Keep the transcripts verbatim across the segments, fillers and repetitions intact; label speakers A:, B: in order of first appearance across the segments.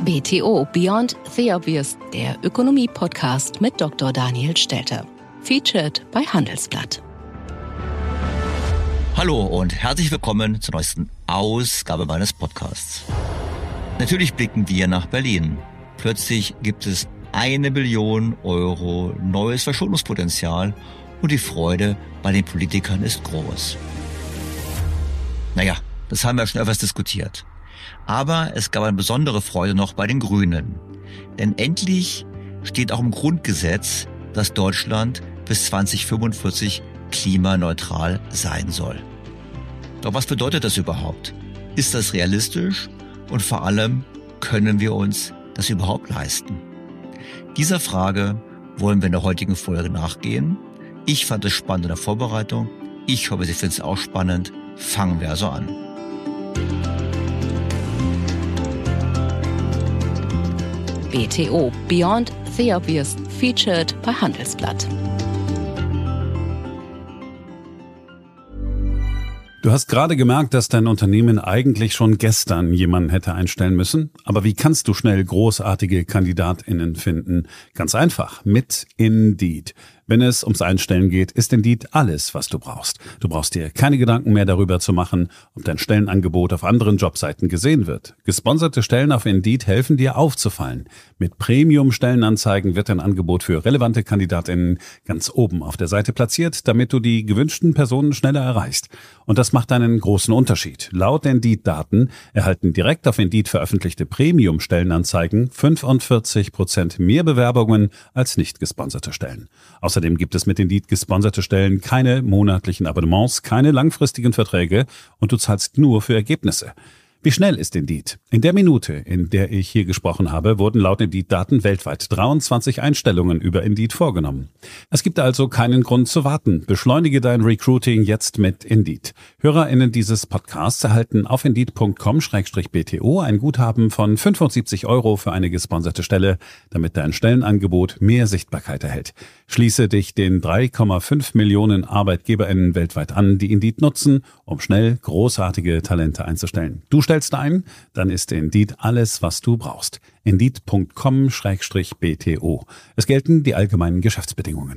A: B T O Beyond the Obvious, der Ökonomie-Podcast mit Doktor Daniel Stelter. Featured bei Handelsblatt.
B: Hallo und herzlich willkommen zur neuesten Ausgabe meines Podcasts. Natürlich blicken wir nach Berlin. Plötzlich gibt es eine Billion Euro neues Verschuldungspotenzial und die Freude bei den Politikern ist groß. Naja, das haben wir schon öfters diskutiert. Aber es gab eine besondere Freude noch bei den Grünen. Denn endlich steht auch im Grundgesetz, dass Deutschland bis zwanzig fünfundvierzig klimaneutral sein soll. Doch was bedeutet das überhaupt? Ist das realistisch? Und vor allem, können wir uns das überhaupt leisten? Dieser Frage wollen wir in der heutigen Folge nachgehen. Ich fand es spannend in der Vorbereitung. Ich hoffe, Sie finden es auch spannend. Fangen wir also an.
A: B T O Beyond the Obvious, featured bei Handelsblatt.
C: Du hast gerade gemerkt, dass dein Unternehmen eigentlich schon gestern jemanden hätte einstellen müssen. Aber wie kannst du schnell großartige KandidatInnen finden? Ganz einfach, mit Indeed. Wenn es ums Einstellen geht, ist Indeed alles, was du brauchst. Du brauchst dir keine Gedanken mehr darüber zu machen, ob dein Stellenangebot auf anderen Jobseiten gesehen wird. Gesponserte Stellen auf Indeed helfen dir aufzufallen. Mit Premium-Stellenanzeigen wird dein Angebot für relevante KandidatInnen ganz oben auf der Seite platziert, damit du die gewünschten Personen schneller erreichst. Und das macht einen großen Unterschied. Laut Indeed-Daten erhalten direkt auf Indeed veröffentlichte Premium-Stellenanzeigen fünfundvierzig Prozent mehr Bewerbungen als nicht gesponserte Stellen. Außerdem gibt es mit Indeed gesponserte Stellen keine monatlichen Abonnements, keine langfristigen Verträge und du zahlst nur für Ergebnisse. Wie schnell ist Indeed? In der Minute, in der ich hier gesprochen habe, wurden laut Indeed-Daten weltweit dreiundzwanzig Einstellungen über Indeed vorgenommen. Es gibt also keinen Grund zu warten. Beschleunige dein Recruiting jetzt mit Indeed. HörerInnen dieses Podcasts erhalten auf indeed punkt com slash b t o ein Guthaben von fünfundsiebzig Euro für eine gesponserte Stelle, damit dein Stellenangebot mehr Sichtbarkeit erhält. Schließe dich den drei Komma fünf Millionen ArbeitgeberInnen weltweit an, die Indeed nutzen, um schnell großartige Talente einzustellen. Du stellst ein, dann ist Indeed alles, was du brauchst. indeed punkt com slash b t o. Es gelten die allgemeinen Geschäftsbedingungen.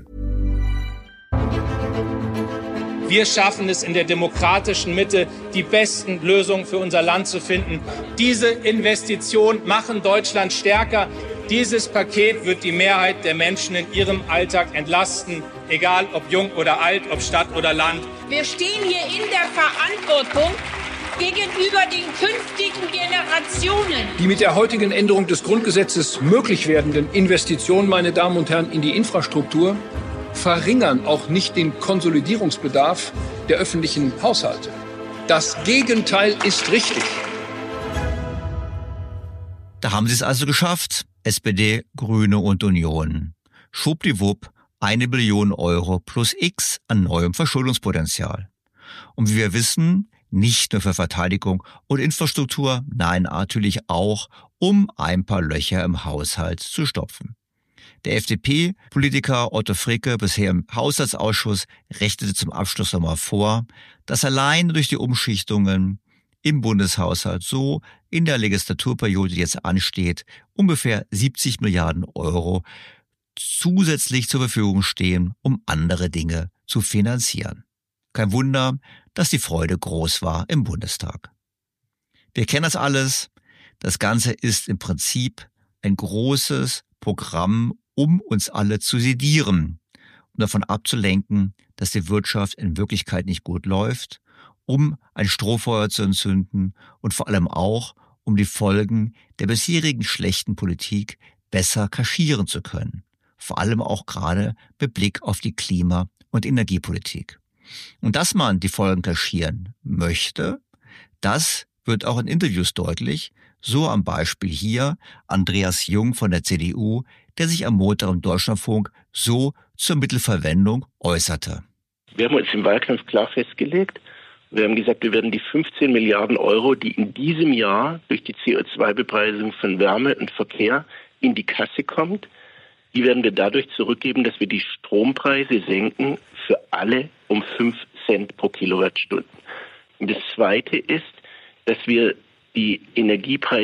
D: Wir schaffen es in der demokratischen Mitte, die besten Lösungen für unser Land zu finden. Diese Investitionen machen Deutschland stärker. Dieses Paket wird die Mehrheit der Menschen in ihrem Alltag entlasten, egal ob jung oder alt, ob Stadt oder Land.
E: Wir stehen hier in der Verantwortung gegenüber den künftigen Generationen.
F: Die mit der heutigen Änderung des Grundgesetzes möglich werdenden Investitionen, meine Damen und Herren, in die Infrastruktur verringern auch nicht den Konsolidierungsbedarf der öffentlichen Haushalte. Das Gegenteil ist richtig.
B: Da haben sie es also geschafft. S P D, Grüne und Union. Schwuppdiwupp, eine Billion Euro plus X an neuem Verschuldungspotenzial. Und wie wir wissen, nicht nur für Verteidigung und Infrastruktur, nein, natürlich auch, um ein paar Löcher im Haushalt zu stopfen. Der F D P-Politiker Otto Fricke, bisher im Haushaltsausschuss, rechnete zum Abschluss nochmal vor, dass allein durch die Umschichtungen im Bundeshaushalt so in der Legislaturperiode, die jetzt ansteht, ungefähr siebzig Milliarden Euro zusätzlich zur Verfügung stehen, um andere Dinge zu finanzieren. Kein Wunder, dass die Freude groß war im Bundestag. Wir kennen das alles. Das Ganze ist im Prinzip ein großes Programm, um uns alle zu sedieren, um davon abzulenken, dass die Wirtschaft in Wirklichkeit nicht gut läuft, um ein Strohfeuer zu entzünden und vor allem auch, um die Folgen der bisherigen schlechten Politik besser kaschieren zu können. Vor allem auch gerade mit Blick auf die Klima- und Energiepolitik. Und dass man die Folgen kaschieren möchte, das wird auch in Interviews deutlich, so am Beispiel hier Andreas Jung von der C D U, der sich am Montag im Deutschlandfunk so zur Mittelverwendung äußerte.
G: Wir haben uns im Wahlkampf klar festgelegt, wir haben gesagt, wir werden die fünfzehn Milliarden Euro, die in diesem Jahr durch die C O zwei Bepreisung von Wärme und Verkehr in die Kasse kommt, die werden wir dadurch zurückgeben, dass wir die Strompreise senken für alle um fünf Cent pro Kilowattstunde. Und das Zweite ist, dass wir die Energiepreise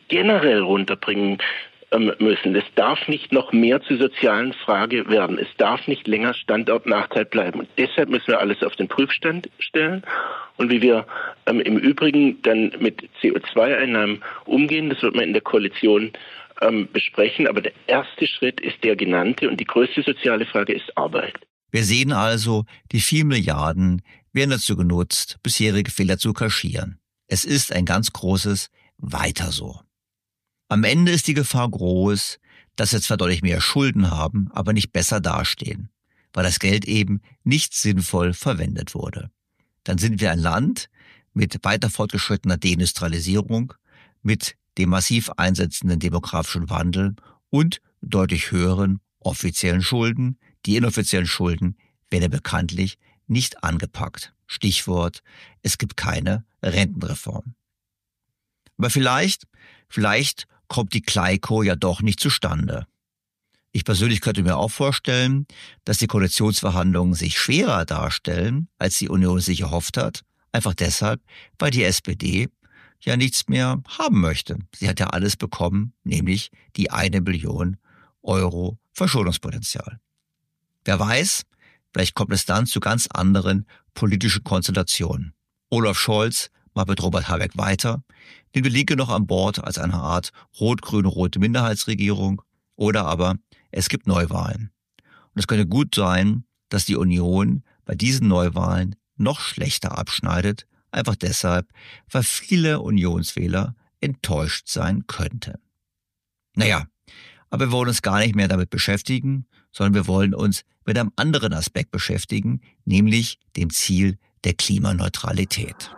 G: generell runterbringen müssen. Es darf nicht noch mehr zur sozialen Frage werden. Es darf nicht länger Standortnachteil bleiben. Und deshalb müssen wir alles auf den Prüfstand stellen. Und wie wir ähm, im Übrigen dann mit C O zwei Einnahmen umgehen, das wird man in der Koalition ähm, besprechen. Aber der erste Schritt ist der genannte und die größte soziale Frage ist Arbeit.
B: Wir sehen also, die vielen Milliarden werden dazu genutzt, bisherige Fehler zu kaschieren. Es ist ein ganz großes Weiter so. Am Ende ist die Gefahr groß, dass wir zwar deutlich mehr Schulden haben, aber nicht besser dastehen, weil das Geld eben nicht sinnvoll verwendet wurde. Dann sind wir ein Land mit weiter fortgeschrittener Deindustrialisierung, mit dem massiv einsetzenden demografischen Wandel und deutlich höheren offiziellen Schulden. Die inoffiziellen Schulden werden bekanntlich nicht angepackt. Stichwort, es gibt keine Rentenreform. Aber vielleicht, vielleicht kommt die Kleiko ja doch nicht zustande. Ich persönlich könnte mir auch vorstellen, dass die Koalitionsverhandlungen sich schwerer darstellen, als die Union sich erhofft hat. Einfach deshalb, weil die S P D ja nichts mehr haben möchte. Sie hat ja alles bekommen, nämlich die eine Billion Euro Verschuldungspotenzial. Wer weiß, vielleicht kommt es dann zu ganz anderen politischen Konstellationen. Olaf Scholz macht mit Robert Habeck weiter, den die Linke noch an Bord als eine Art rot-grüne-rote Minderheitsregierung, oder aber es gibt Neuwahlen. Und es könnte gut sein, dass die Union bei diesen Neuwahlen noch schlechter abschneidet, einfach deshalb, weil viele Unionswähler enttäuscht sein könnten. Naja, aber wir wollen uns gar nicht mehr damit beschäftigen, sondern wir wollen uns mit einem anderen Aspekt beschäftigen, nämlich dem Ziel der Klimaneutralität.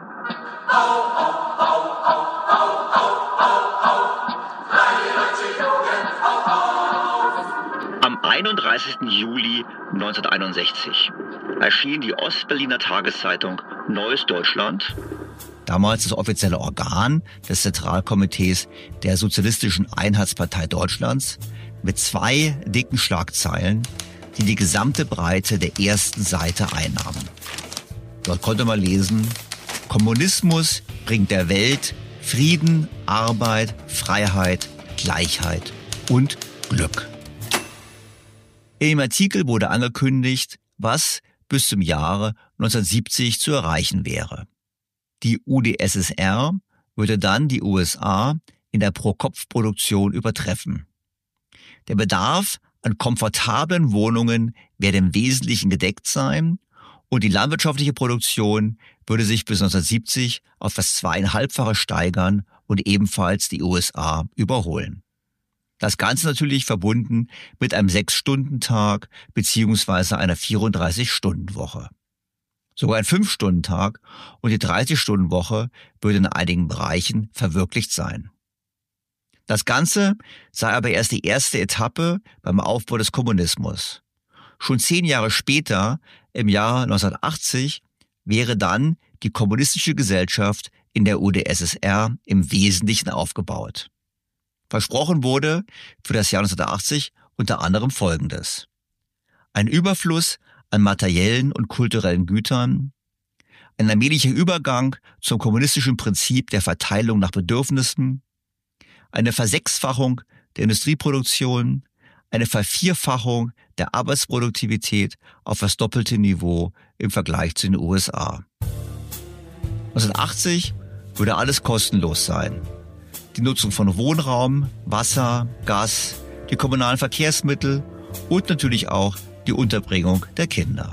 B: Am einunddreißigsten Juli neunzehnhunderteinundsechzig erschien die Ostberliner Tageszeitung Neues Deutschland, damals das offizielle Organ des Zentralkomitees der Sozialistischen Einheitspartei Deutschlands, mit zwei dicken Schlagzeilen, die die gesamte Breite der ersten Seite einnahmen. Dort konnte man lesen: Kommunismus bringt der Welt Frieden, Arbeit, Freiheit, Gleichheit und Glück. In dem Artikel wurde angekündigt, was bis zum Jahre neunzehnhundertsiebzig zu erreichen wäre. Die U d S S R würde dann die U S A in der Pro-Kopf-Produktion übertreffen. Der Bedarf an komfortablen Wohnungen werde im Wesentlichen gedeckt sein und die landwirtschaftliche Produktion würde sich bis neunzehnhundertsiebzig auf das zweieinhalbfache steigern und ebenfalls die U S A überholen. Das Ganze natürlich verbunden mit einem Sechs-Stunden-Tag beziehungsweise einer vierunddreißig-Stunden-Woche. Sogar ein Fünf-Stunden-Tag und die dreißig-Stunden-Woche würde in einigen Bereichen verwirklicht sein. Das Ganze sei aber erst die erste Etappe beim Aufbau des Kommunismus. Schon zehn Jahre später, im Jahr neunzehnhundertachtzig, wäre dann die kommunistische Gesellschaft in der U d S S R im Wesentlichen aufgebaut. Versprochen wurde für das Jahr neunzehnhundertachtzig unter anderem Folgendes: ein Überfluss an materiellen und kulturellen Gütern, ein allmählicher Übergang zum kommunistischen Prinzip der Verteilung nach Bedürfnissen, eine Versechsfachung der Industrieproduktion, eine Vervierfachung der Arbeitsproduktivität auf das doppelte Niveau im Vergleich zu den U S A. neunzehnhundertachtzig würde alles kostenlos sein. Die Nutzung von Wohnraum, Wasser, Gas, die kommunalen Verkehrsmittel und natürlich auch die Unterbringung der Kinder.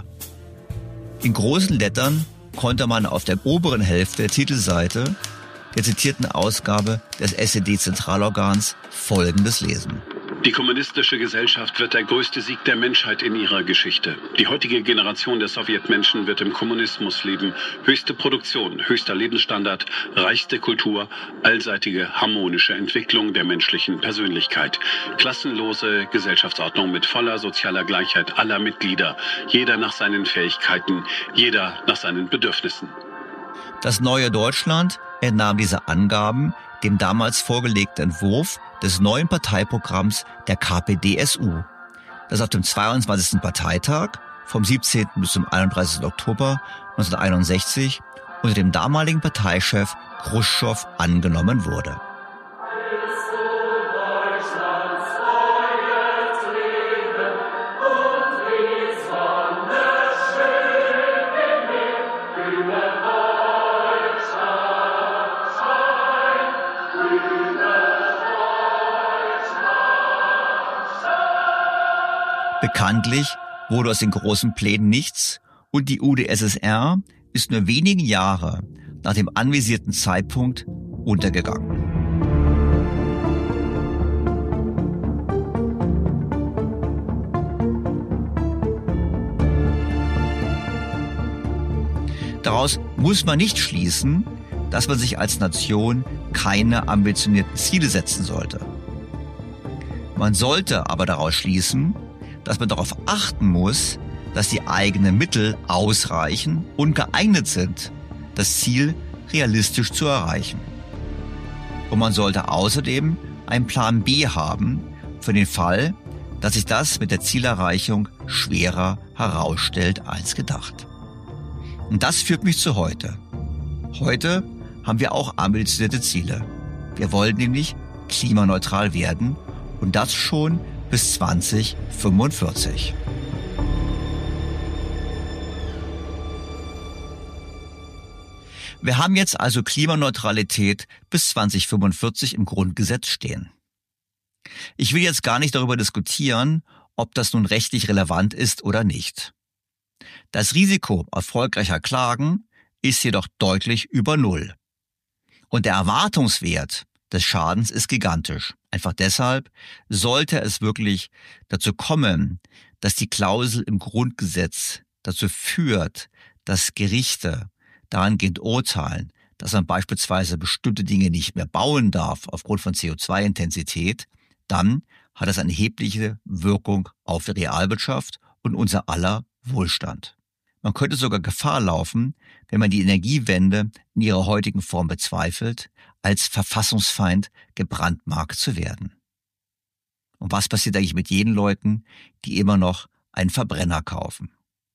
B: In großen Lettern konnte man auf der oberen Hälfte der Titelseite der zitierten Ausgabe des S E D-Zentralorgans Folgendes lesen:
H: Die kommunistische Gesellschaft wird der größte Sieg der Menschheit in ihrer Geschichte. Die heutige Generation der Sowjetmenschen wird im Kommunismus leben. Höchste Produktion, höchster Lebensstandard, reichste Kultur, allseitige harmonische Entwicklung der menschlichen Persönlichkeit. Klassenlose Gesellschaftsordnung mit voller sozialer Gleichheit aller Mitglieder. Jeder nach seinen Fähigkeiten, jeder nach seinen Bedürfnissen.
B: Das neue Deutschland entnahm diese Angaben dem damals vorgelegten Entwurf des neuen Parteiprogramms der K P D S U, das auf dem zweiundzwanzigsten Parteitag vom siebzehnten bis zum einunddreißigsten Oktober neunzehnhunderteinundsechzig unter dem damaligen Parteichef Chruschtschow angenommen wurde. Bekanntlich wurde aus den großen Plänen nichts und die U d S S R ist nur wenige Jahre nach dem anvisierten Zeitpunkt untergegangen. Daraus muss man nicht schließen, dass man sich als Nation keine ambitionierten Ziele setzen sollte. Man sollte aber daraus schließen, dass man darauf achten muss, dass die eigenen Mittel ausreichen und geeignet sind, das Ziel realistisch zu erreichen. Und man sollte außerdem einen Plan B haben für den Fall, dass sich das mit der Zielerreichung schwerer herausstellt als gedacht. Und das führt mich zu heute. Heute haben wir auch ambitionierte Ziele. Wir wollen nämlich klimaneutral werden und das schon bis zwanzig fünfundvierzig. Wir haben jetzt also Klimaneutralität bis zwanzig fünfundvierzig im Grundgesetz stehen. Ich will jetzt gar nicht darüber diskutieren, ob das nun rechtlich relevant ist oder nicht. Das Risiko erfolgreicher Klagen ist jedoch deutlich über Null. Und der Erwartungswert des Schadens ist gigantisch. Einfach deshalb sollte es wirklich dazu kommen, dass die Klausel im Grundgesetz dazu führt, dass Gerichte dahingehend urteilen, dass man beispielsweise bestimmte Dinge nicht mehr bauen darf aufgrund von C O zwei Intensität, dann hat das eine erhebliche Wirkung auf die Realwirtschaft und unser aller Wohlstand. Man könnte sogar Gefahr laufen, wenn man die Energiewende in ihrer heutigen Form bezweifelt, als Verfassungsfeind gebrandmarkt zu werden. Und was passiert eigentlich mit jenen Leuten, die immer noch einen Verbrenner kaufen?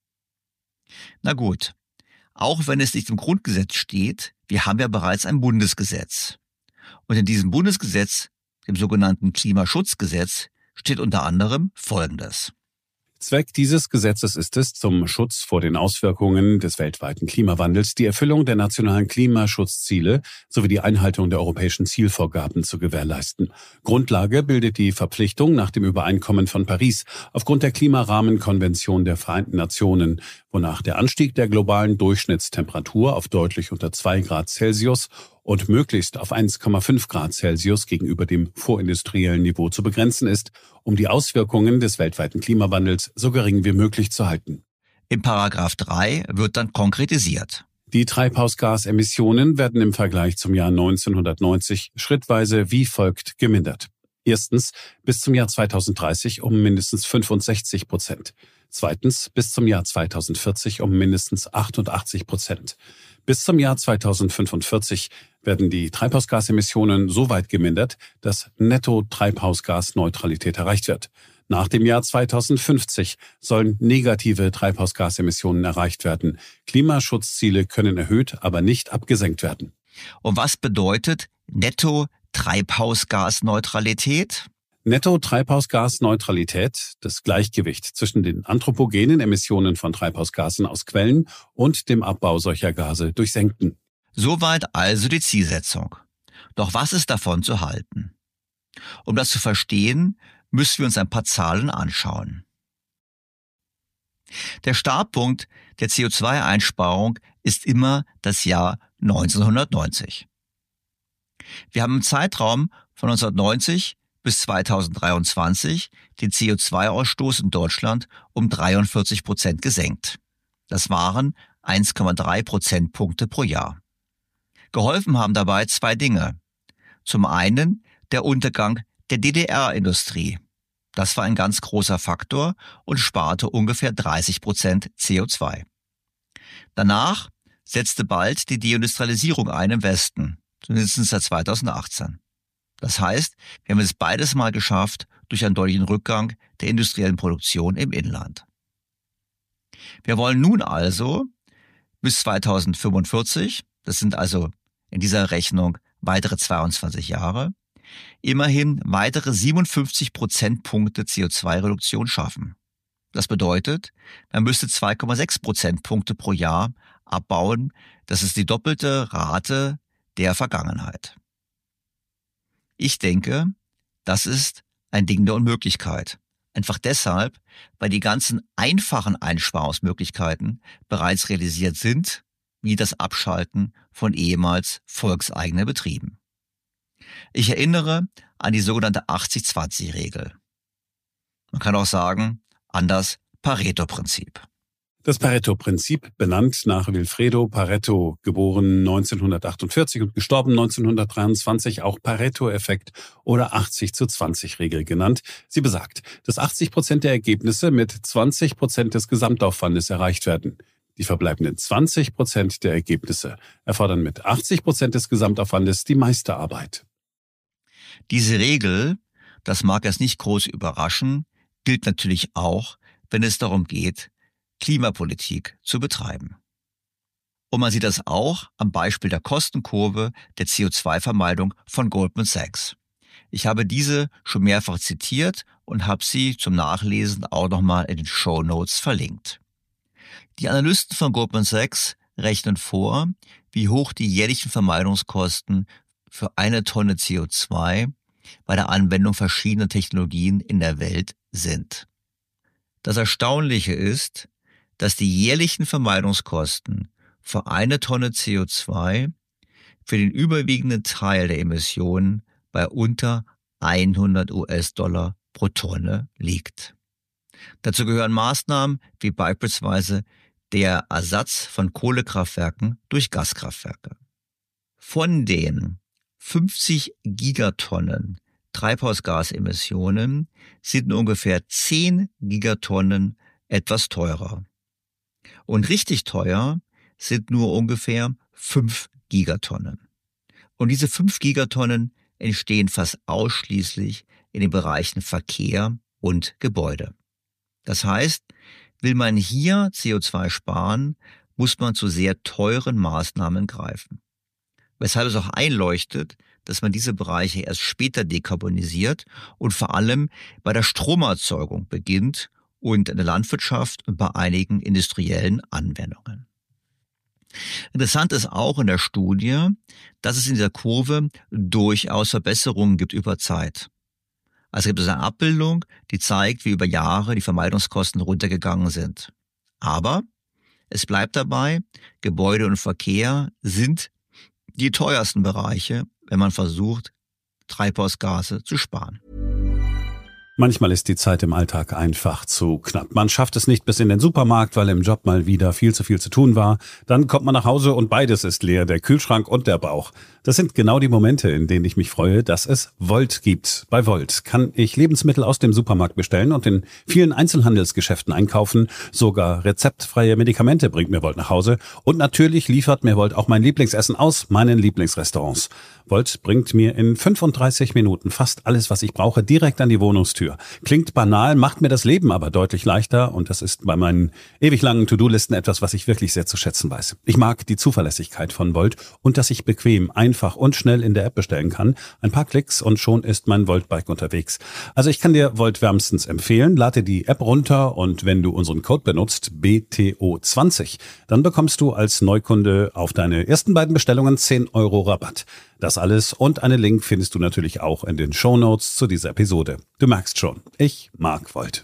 B: Na gut, auch wenn es nicht im Grundgesetz steht, wir haben ja bereits ein Bundesgesetz. Und in diesem Bundesgesetz, dem sogenannten Klimaschutzgesetz, steht unter anderem Folgendes.
C: Zweck dieses Gesetzes ist es, zum Schutz vor den Auswirkungen des weltweiten Klimawandels die Erfüllung der nationalen Klimaschutzziele sowie die Einhaltung der europäischen Zielvorgaben zu gewährleisten. Grundlage bildet die Verpflichtung nach dem Übereinkommen von Paris aufgrund der Klimarahmenkonvention der Vereinten Nationen, wonach der Anstieg der globalen Durchschnittstemperatur auf deutlich unter zwei Grad Celsius und möglichst auf eins Komma fünf Grad Celsius gegenüber dem vorindustriellen Niveau zu begrenzen ist, um die Auswirkungen des weltweiten Klimawandels so gering wie möglich zu halten.
B: In Paragraph drei wird dann konkretisiert.
C: Die Treibhausgasemissionen werden im Vergleich zum Jahr neunzehnhundertneunzig schrittweise wie folgt gemindert. Erstens bis zum Jahr zweitausenddreißig um mindestens fünfundsechzig Prozent. Zweitens bis zum Jahr zweitausendvierzig um mindestens achtundachtzig Prozent. Bis zum Jahr zweitausendfünfundvierzig werden die Treibhausgasemissionen so weit gemindert, dass Netto-Treibhausgasneutralität erreicht wird. Nach dem Jahr zweitausendfünfzig sollen negative Treibhausgasemissionen erreicht werden. Klimaschutzziele können erhöht, aber nicht abgesenkt werden.
B: Und was bedeutet Netto-Treibhausgasneutralität?
C: Netto-Treibhausgasneutralität, das Gleichgewicht zwischen den anthropogenen Emissionen von Treibhausgasen aus Quellen und dem Abbau solcher Gase durch Senken.
B: Soweit also die Zielsetzung. Doch was ist davon zu halten? Um das zu verstehen, müssen wir uns ein paar Zahlen anschauen. Der Startpunkt der C O zwei Einsparung ist immer das Jahr neunzehnhundertneunzig. Wir haben im Zeitraum von neunzehnhundertneunzig bis zweitausenddreiundzwanzig den C O zwei Ausstoß in Deutschland um dreiundvierzig Prozent gesenkt. Das waren eins Komma drei Prozentpunkte pro Jahr. Geholfen haben dabei zwei Dinge. Zum einen der Untergang der D D R-Industrie. Das war ein ganz großer Faktor und sparte ungefähr dreißig Prozent C O zwei. Danach setzte bald die Deindustrialisierung ein im Westen, zumindest seit zweitausendachtzehn. Das heißt, wir haben es beides mal geschafft durch einen deutlichen Rückgang der industriellen Produktion im Inland. Wir wollen nun also bis zweitausendfünfundvierzig, das sind also in dieser Rechnung weitere zweiundzwanzig Jahre, immerhin weitere siebenundfünfzig Prozentpunkte C O zwei Reduktion schaffen. Das bedeutet, man müsste zwei Komma sechs Prozentpunkte pro Jahr abbauen. Das ist die doppelte Rate der Vergangenheit. Ich denke, das ist ein Ding der Unmöglichkeit. Einfach deshalb, weil die ganzen einfachen Einsparungsmöglichkeiten bereits realisiert sind, wie das Abschalten von ehemals volkseigenen Betrieben. Ich erinnere an die sogenannte achtzig zwanzig Regel. Man kann auch sagen, an das Pareto-Prinzip.
C: Das Pareto-Prinzip, benannt nach Vilfredo Pareto, geboren neunzehnhundertachtundvierzig und gestorben neunzehnhundertdreiundzwanzig, auch Pareto-Effekt oder achtzig zu zwanzig Regel genannt. Sie besagt, dass achtzig Prozent der Ergebnisse mit zwanzig Prozent des Gesamtaufwandes erreicht werden. Die verbleibenden zwanzig Prozent der Ergebnisse erfordern mit achtzig Prozent des Gesamtaufwandes die meiste Arbeit.
B: Diese Regel, das mag es nicht groß überraschen, gilt natürlich auch, wenn es darum geht, Klimapolitik zu betreiben. Und man sieht das auch am Beispiel der Kostenkurve der C O zwei Vermeidung von Goldman Sachs. Ich habe diese schon mehrfach zitiert und habe sie zum Nachlesen auch nochmal in den Shownotes verlinkt. Die Analysten von Goldman Sachs rechnen vor, wie hoch die jährlichen Vermeidungskosten für eine Tonne C O zwei bei der Anwendung verschiedener Technologien in der Welt sind. Das Erstaunliche ist, dass die jährlichen Vermeidungskosten für eine Tonne C O zwei für den überwiegenden Teil der Emissionen bei unter hundert US-Dollar pro Tonne liegt. Dazu gehören Maßnahmen wie beispielsweise der Ersatz von Kohlekraftwerken durch Gaskraftwerke. Von den fünfzig Gigatonnen Treibhausgasemissionen sind nur ungefähr zehn Gigatonnen etwas teurer. Und richtig teuer sind nur ungefähr fünf Gigatonnen. Und diese fünf Gigatonnen entstehen fast ausschließlich in den Bereichen Verkehr und Gebäude. Das heißt, will man hier C O zwei sparen, muss man zu sehr teuren Maßnahmen greifen. Weshalb es auch einleuchtet, dass man diese Bereiche erst später dekarbonisiert und vor allem bei der Stromerzeugung beginnt und in der Landwirtschaft und bei einigen industriellen Anwendungen. Interessant ist auch in der Studie, dass es in dieser Kurve durchaus Verbesserungen gibt über Zeit. Also gibt es eine Abbildung, die zeigt, wie über Jahre die Vermeidungskosten runtergegangen sind. Aber es bleibt dabei, Gebäude und Verkehr sind die teuersten Bereiche, wenn man versucht, Treibhausgase zu sparen.
C: Manchmal ist die Zeit im Alltag einfach zu knapp. Man schafft es nicht bis in den Supermarkt, weil im Job mal wieder viel zu viel zu tun war. Dann kommt man nach Hause und beides ist leer, der Kühlschrank und der Bauch. Das sind genau die Momente, in denen ich mich freue, dass es Volt gibt. Bei Volt kann ich Lebensmittel aus dem Supermarkt bestellen und in vielen Einzelhandelsgeschäften einkaufen. Sogar rezeptfreie Medikamente bringt mir Volt nach Hause. Und natürlich liefert mir Volt auch mein Lieblingsessen aus meinen Lieblingsrestaurants. Volt bringt mir in fünfunddreißig Minuten fast alles, was ich brauche, direkt an die Wohnungstür. Klingt banal, macht mir das Leben aber deutlich leichter und das ist bei meinen ewig langen To-Do-Listen etwas, was ich wirklich sehr zu schätzen weiß. Ich mag die Zuverlässigkeit von Volt und dass ich bequem, einfach und schnell in der App bestellen kann. Ein paar Klicks und schon ist mein Volt-Bike unterwegs. Also ich kann dir Volt wärmstens empfehlen. Lade die App runter und wenn du unseren Code benutzt, B T O zwanzig, dann bekommst du als Neukunde auf deine ersten beiden Bestellungen zehn Euro Rabatt. Das alles und einen Link findest du natürlich auch in den Shownotes zu dieser Episode. Du merkst schon, ich mag Volt.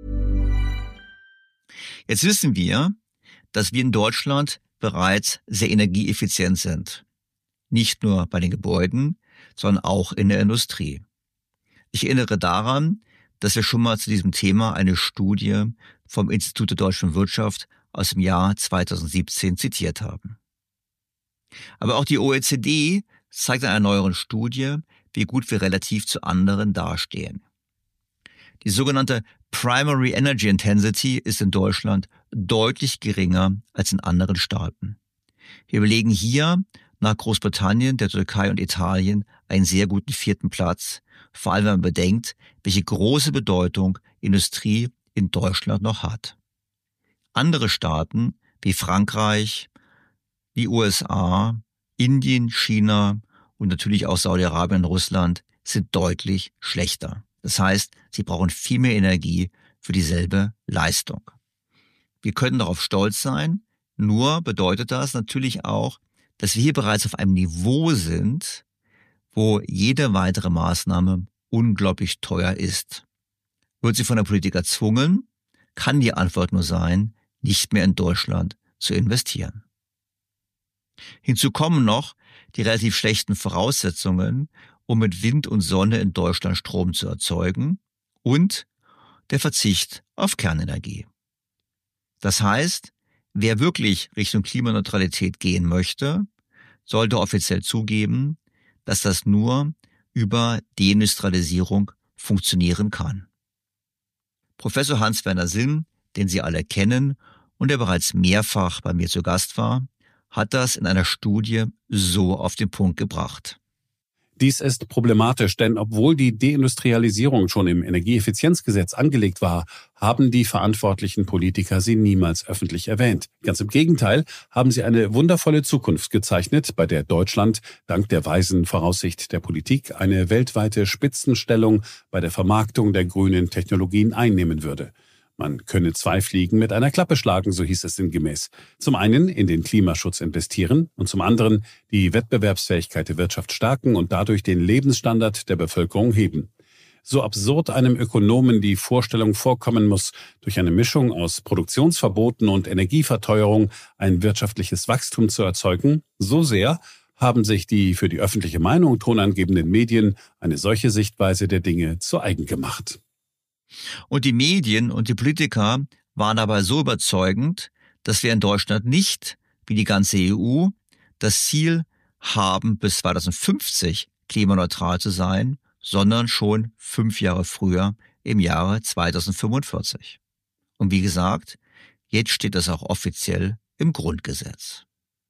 B: Jetzt wissen wir, dass wir in Deutschland bereits sehr energieeffizient sind. Nicht nur bei den Gebäuden, sondern auch in der Industrie. Ich erinnere daran, dass wir schon mal zu diesem Thema eine Studie vom Institut der Deutschen Wirtschaft aus dem Jahr zweitausendsiebzehn zitiert haben. Aber auch die O E C D zeigt in einer neueren Studie, wie gut wir relativ zu anderen dastehen. Die sogenannte Primary Energy Intensity ist in Deutschland deutlich geringer als in anderen Staaten. Wir belegen hier nach Großbritannien, der Türkei und Italien einen sehr guten vierten Platz, vor allem wenn man bedenkt, welche große Bedeutung Industrie in Deutschland noch hat. Andere Staaten wie Frankreich, die U S A, Indien, China und natürlich auch Saudi-Arabien und Russland sind deutlich schlechter. Das heißt, sie brauchen viel mehr Energie für dieselbe Leistung. Wir können darauf stolz sein, nur bedeutet das natürlich auch, dass wir hier bereits auf einem Niveau sind, wo jede weitere Maßnahme unglaublich teuer ist. Wird sie von der Politik erzwungen, kann die Antwort nur sein, nicht mehr in Deutschland zu investieren. Hinzu kommen noch die relativ schlechten Voraussetzungen, um mit Wind und Sonne in Deutschland Strom zu erzeugen, und der Verzicht auf Kernenergie. Das heißt, wer wirklich Richtung Klimaneutralität gehen möchte, sollte offiziell zugeben, dass das nur über Deindustrialisierung funktionieren kann. Professor Hans-Werner Sinn, den Sie alle kennen und der bereits mehrfach bei mir zu Gast war, hat das in einer Studie so auf den Punkt gebracht.
C: Dies ist problematisch, denn obwohl die Deindustrialisierung schon im Energieeffizienzgesetz angelegt war, haben die verantwortlichen Politiker sie niemals öffentlich erwähnt. Ganz im Gegenteil haben sie eine wundervolle Zukunft gezeichnet, bei der Deutschland dank der weisen Voraussicht der Politik eine weltweite Spitzenstellung bei der Vermarktung der grünen Technologien einnehmen würde. Man könne zwei Fliegen mit einer Klappe schlagen, so hieß es sinngemäß. Zum einen in den Klimaschutz investieren und zum anderen die Wettbewerbsfähigkeit der Wirtschaft stärken und dadurch den Lebensstandard der Bevölkerung heben. So absurd einem Ökonomen die Vorstellung vorkommen muss, durch eine Mischung aus Produktionsverboten und Energieverteuerung ein wirtschaftliches Wachstum zu erzeugen, so sehr haben sich die für die öffentliche Meinung tonangebenden Medien eine solche Sichtweise der Dinge zu eigen gemacht.
B: Und die Medien und die Politiker waren dabei so überzeugend, dass wir in Deutschland nicht, wie die ganze E U, das Ziel haben, bis zweitausendfünfzig klimaneutral zu sein, sondern schon fünf Jahre früher, im Jahre zweitausendfünfundvierzig. Und wie gesagt, jetzt steht das auch offiziell im Grundgesetz.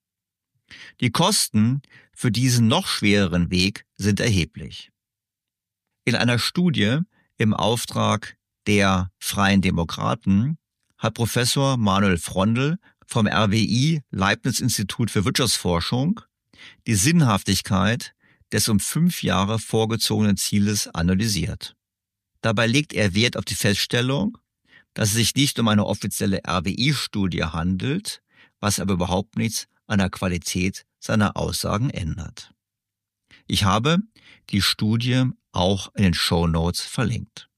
B: Die Kosten für diesen noch schwereren Weg sind erheblich. In einer Studie im Auftrag der Freien Demokraten hat Professor Manuel Frondl vom R W I Leibniz-Institut für Wirtschaftsforschung die Sinnhaftigkeit des um fünf Jahre vorgezogenen Zieles analysiert. Dabei legt er Wert auf die Feststellung, dass es sich nicht um eine offizielle R W I-Studie handelt, was aber überhaupt nichts an der Qualität seiner Aussagen ändert. Ich habe die Studie auch in den Shownotes verlinkt.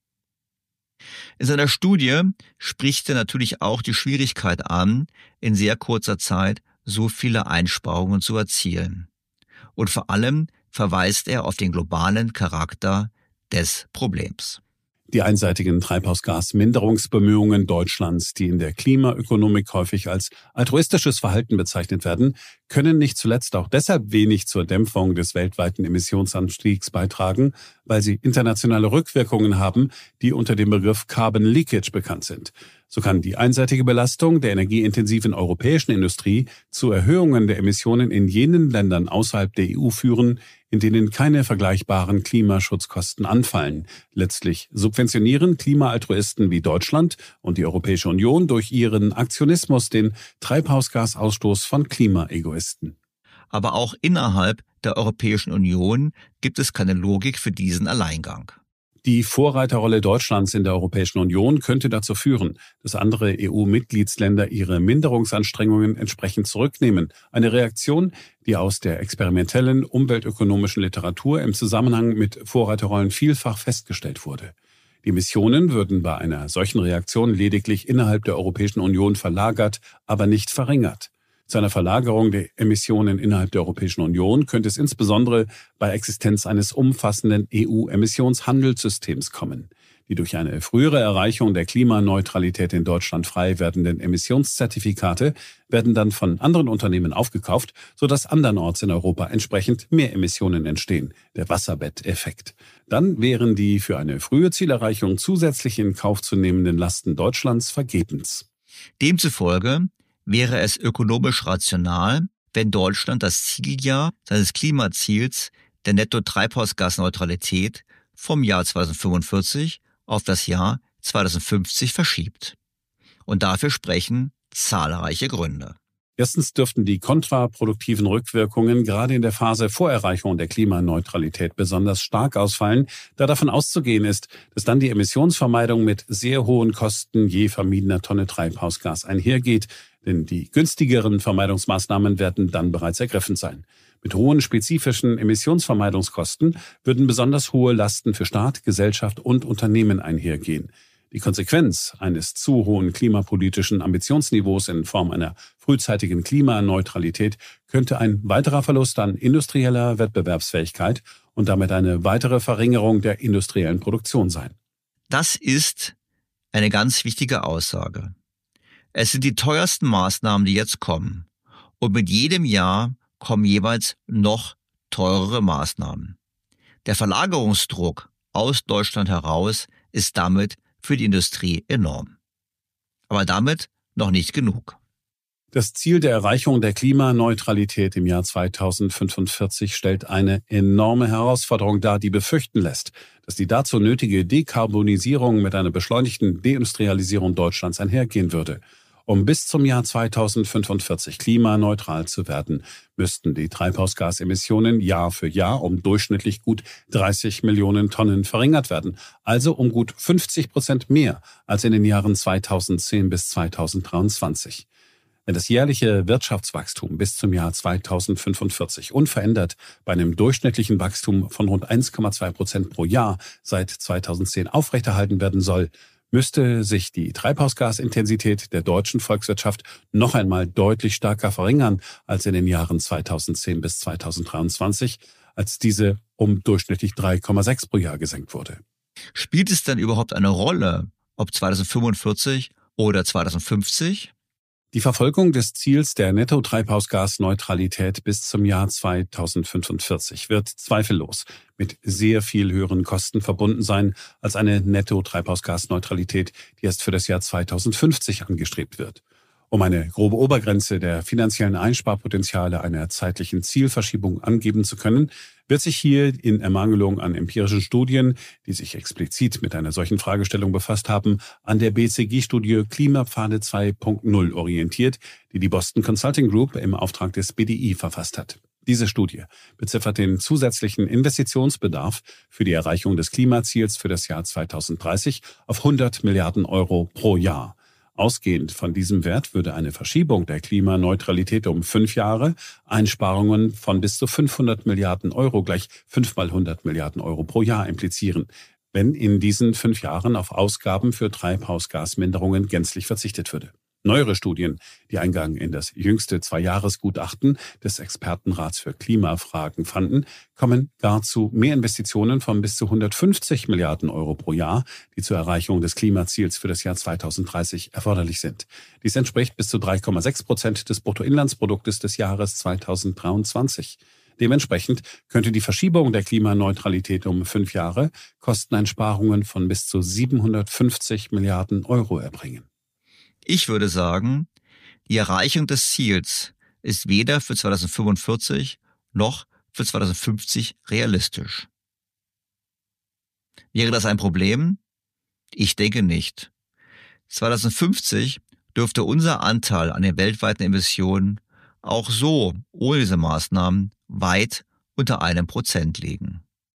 B: In seiner Studie spricht er natürlich auch die Schwierigkeit an, in sehr kurzer Zeit so viele Einsparungen zu erzielen. Und vor allem verweist er auf den globalen Charakter des Problems.
C: Die einseitigen Treibhausgasminderungsbemühungen Deutschlands, die in der Klimaökonomik häufig als altruistisches Verhalten bezeichnet werden, können nicht zuletzt auch deshalb wenig zur Dämpfung des weltweiten Emissionsanstiegs beitragen, weil sie internationale Rückwirkungen haben, die unter dem Begriff Carbon Leakage bekannt sind. So kann die einseitige Belastung der energieintensiven europäischen Industrie zu Erhöhungen der Emissionen in jenen Ländern außerhalb der E U führen, in denen keine vergleichbaren Klimaschutzkosten anfallen. Letztlich subventionieren Klimaaltruisten wie Deutschland und die Europäische Union durch ihren Aktionismus den Treibhausgasausstoß von Klimaegoisten.
B: Aber auch innerhalb der Europäischen Union gibt es keine Logik für diesen Alleingang.
C: Die Vorreiterrolle Deutschlands in der Europäischen Union könnte dazu führen, dass andere E U-Mitgliedsländer ihre Minderungsanstrengungen entsprechend zurücknehmen. Eine Reaktion, die aus der experimentellen umweltökonomischen Literatur im Zusammenhang mit Vorreiterrollen vielfach festgestellt wurde. Die Emissionen würden bei einer solchen Reaktion lediglich innerhalb der Europäischen Union verlagert, aber nicht verringert. Zu einer Verlagerung der Emissionen innerhalb der Europäischen Union könnte es insbesondere bei Existenz eines umfassenden E U-Emissionshandelssystems kommen. Die durch eine frühere Erreichung der Klimaneutralität in Deutschland frei werdenden Emissionszertifikate werden dann von anderen Unternehmen aufgekauft, sodass andernorts in Europa entsprechend mehr Emissionen entstehen, der Wasserbetteffekt. Dann wären die für eine frühe Zielerreichung zusätzlich in Kauf zu nehmenden Lasten Deutschlands vergebens.
B: Demzufolge wäre es ökonomisch rational, wenn Deutschland das Zieljahr seines Klimaziels der Netto-Treibhausgasneutralität vom Jahr zweitausendfünfundvierzig auf das Jahr zweitausendfünfzig verschiebt. Und dafür sprechen zahlreiche Gründe.
C: Erstens dürften die kontraproduktiven Rückwirkungen gerade in der Phase vor Erreichung der Klimaneutralität besonders stark ausfallen, da davon auszugehen ist, dass dann die Emissionsvermeidung mit sehr hohen Kosten je vermiedener Tonne Treibhausgas einhergeht, Denn die günstigeren Vermeidungsmaßnahmen werden dann bereits ergriffen sein. Mit hohen spezifischen Emissionsvermeidungskosten würden besonders hohe Lasten für Staat, Gesellschaft und Unternehmen einhergehen. Die Konsequenz eines zu hohen klimapolitischen Ambitionsniveaus in Form einer frühzeitigen Klimaneutralität könnte ein weiterer Verlust an industrieller Wettbewerbsfähigkeit und damit eine weitere Verringerung der industriellen Produktion sein.
B: Das ist eine ganz wichtige Aussage. Es sind die teuersten Maßnahmen, die jetzt kommen. Und mit jedem Jahr kommen jeweils noch teurere Maßnahmen. Der Verlagerungsdruck aus Deutschland heraus ist damit für die Industrie enorm. Aber damit noch nicht genug.
C: Das Ziel der Erreichung der Klimaneutralität im Jahr zweitausendfünfundvierzig stellt eine enorme Herausforderung dar, die befürchten lässt, dass die dazu nötige Dekarbonisierung mit einer beschleunigten Deindustrialisierung Deutschlands einhergehen würde. Um bis zum Jahr zweitausendfünfundvierzig klimaneutral zu werden, müssten die Treibhausgasemissionen Jahr für Jahr um durchschnittlich gut dreißig Millionen Tonnen verringert werden, also um gut fünfzig Prozent mehr als in den Jahren zweitausendzehn bis zweitausenddreiundzwanzig. Wenn das jährliche Wirtschaftswachstum bis zum Jahr zweitausendfünfundvierzig unverändert bei einem durchschnittlichen Wachstum von rund eins Komma zwei Prozent pro Jahr seit zweitausendzehn aufrechterhalten werden soll, müsste sich die Treibhausgasintensität der deutschen Volkswirtschaft noch einmal deutlich stärker verringern als in den Jahren zweitausendzehn bis zweitausenddreiundzwanzig, als diese um durchschnittlich drei Komma sechs pro Jahr gesenkt wurde.
B: Spielt es dann überhaupt eine Rolle, ob zweitausendfünfundvierzig oder zweitausendfünfzig?
C: Die Verfolgung des Ziels der Netto-Treibhausgasneutralität bis zum Jahr zweitausendfünfundvierzig wird zweifellos mit sehr viel höheren Kosten verbunden sein als eine Netto-Treibhausgasneutralität, die erst für das Jahr zweitausendfünfzig angestrebt wird. Um eine grobe Obergrenze der finanziellen Einsparpotenziale einer zeitlichen Zielverschiebung angeben zu können, wird sich hier in Ermangelung an empirischen Studien, die sich explizit mit einer solchen Fragestellung befasst haben, an der B C G-Studie Klimapfade zwei Punkt null orientiert, die die Boston Consulting Group im Auftrag des B D I verfasst hat. Diese Studie beziffert den zusätzlichen Investitionsbedarf für die Erreichung des Klimaziels für das Jahr zweitausenddreißig auf hundert Milliarden Euro pro Jahr. Ausgehend von diesem Wert würde eine Verschiebung der Klimaneutralität um fünf Jahre Einsparungen von bis zu fünfhundert Milliarden Euro gleich fünf mal hundert Milliarden Euro pro Jahr implizieren, wenn in diesen fünf Jahren auf Ausgaben für Treibhausgasminderungen gänzlich verzichtet würde. Neuere Studien, die Eingang in das jüngste Zwei-Jahres-Gutachten des Expertenrats für Klimafragen fanden, kommen gar zu Mehrinvestitionen von bis zu hundertfünfzig Milliarden Euro pro Jahr, die zur Erreichung des Klimaziels für das Jahr zweitausenddreißig erforderlich sind. Dies entspricht bis zu drei Komma sechs Prozent des Bruttoinlandsproduktes des Jahres zweitausenddreiundzwanzig. Dementsprechend könnte die Verschiebung der Klimaneutralität um fünf Jahre Kosteneinsparungen von bis zu siebenhundertfünfzig Milliarden Euro erbringen.
B: Ich würde sagen, die Erreichung des Ziels ist weder für zweitausendfünfundvierzig noch für zweitausendfünfzig realistisch. Wäre das ein Problem? Ich denke nicht. zweitausendfünfzig dürfte unser Anteil an den weltweiten Emissionen auch so ohne diese Maßnahmen weit unter einem Prozent liegen.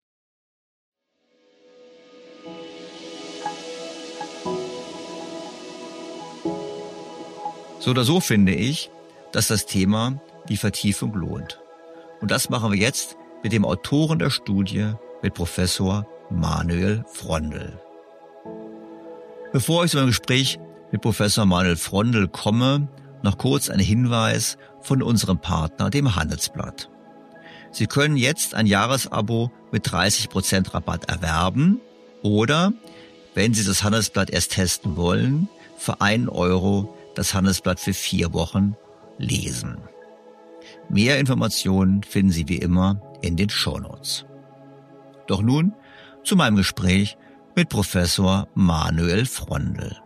B: So oder so finde ich, dass das Thema die Vertiefung lohnt. Und das machen wir jetzt mit dem Autoren der Studie, mit Professor Manuel Frondel. Bevor ich zu einem Gespräch mit Professor Manuel Frondel komme, noch kurz ein Hinweis von unserem Partner, dem Handelsblatt. Sie können jetzt ein Jahresabo mit dreißig Prozent Rabatt erwerben oder, wenn Sie das Handelsblatt erst testen wollen, für einen Euro das Handelsblatt für vier Wochen lesen. Mehr Informationen finden Sie wie immer in den Shownotes. Doch nun zu meinem Gespräch mit Professor Manuel Frondel.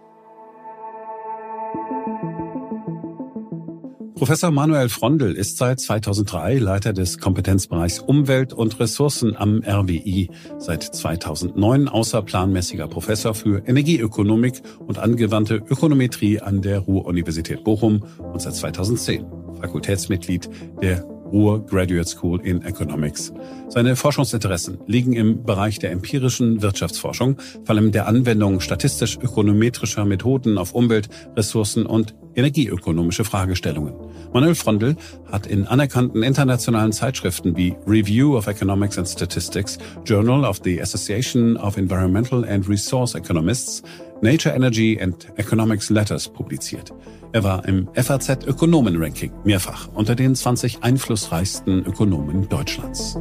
C: Professor Manuel Frondel ist seit zweitausenddrei Leiter des Kompetenzbereichs Umwelt und Ressourcen am R W I, seit zweitausendneun außerplanmäßiger Professor für Energieökonomik und angewandte Ökonometrie an der Ruhr-Universität Bochum und seit zweitausendzehn Fakultätsmitglied der Ruhr Graduate School in Economics. Seine Forschungsinteressen liegen im Bereich der empirischen Wirtschaftsforschung, vor allem der Anwendung statistisch-ökonometrischer Methoden auf Umwelt-, Ressourcen- und energieökonomische Fragestellungen. Manuel Frondl hat in anerkannten internationalen Zeitschriften wie Review of Economics and Statistics, Journal of the Association of Environmental and Resource Economists, Nature, Energy and Economics Letters publiziert. Er war im F A Z Ökonomen-Ranking mehrfach unter den zwanzig einflussreichsten Ökonomen Deutschlands.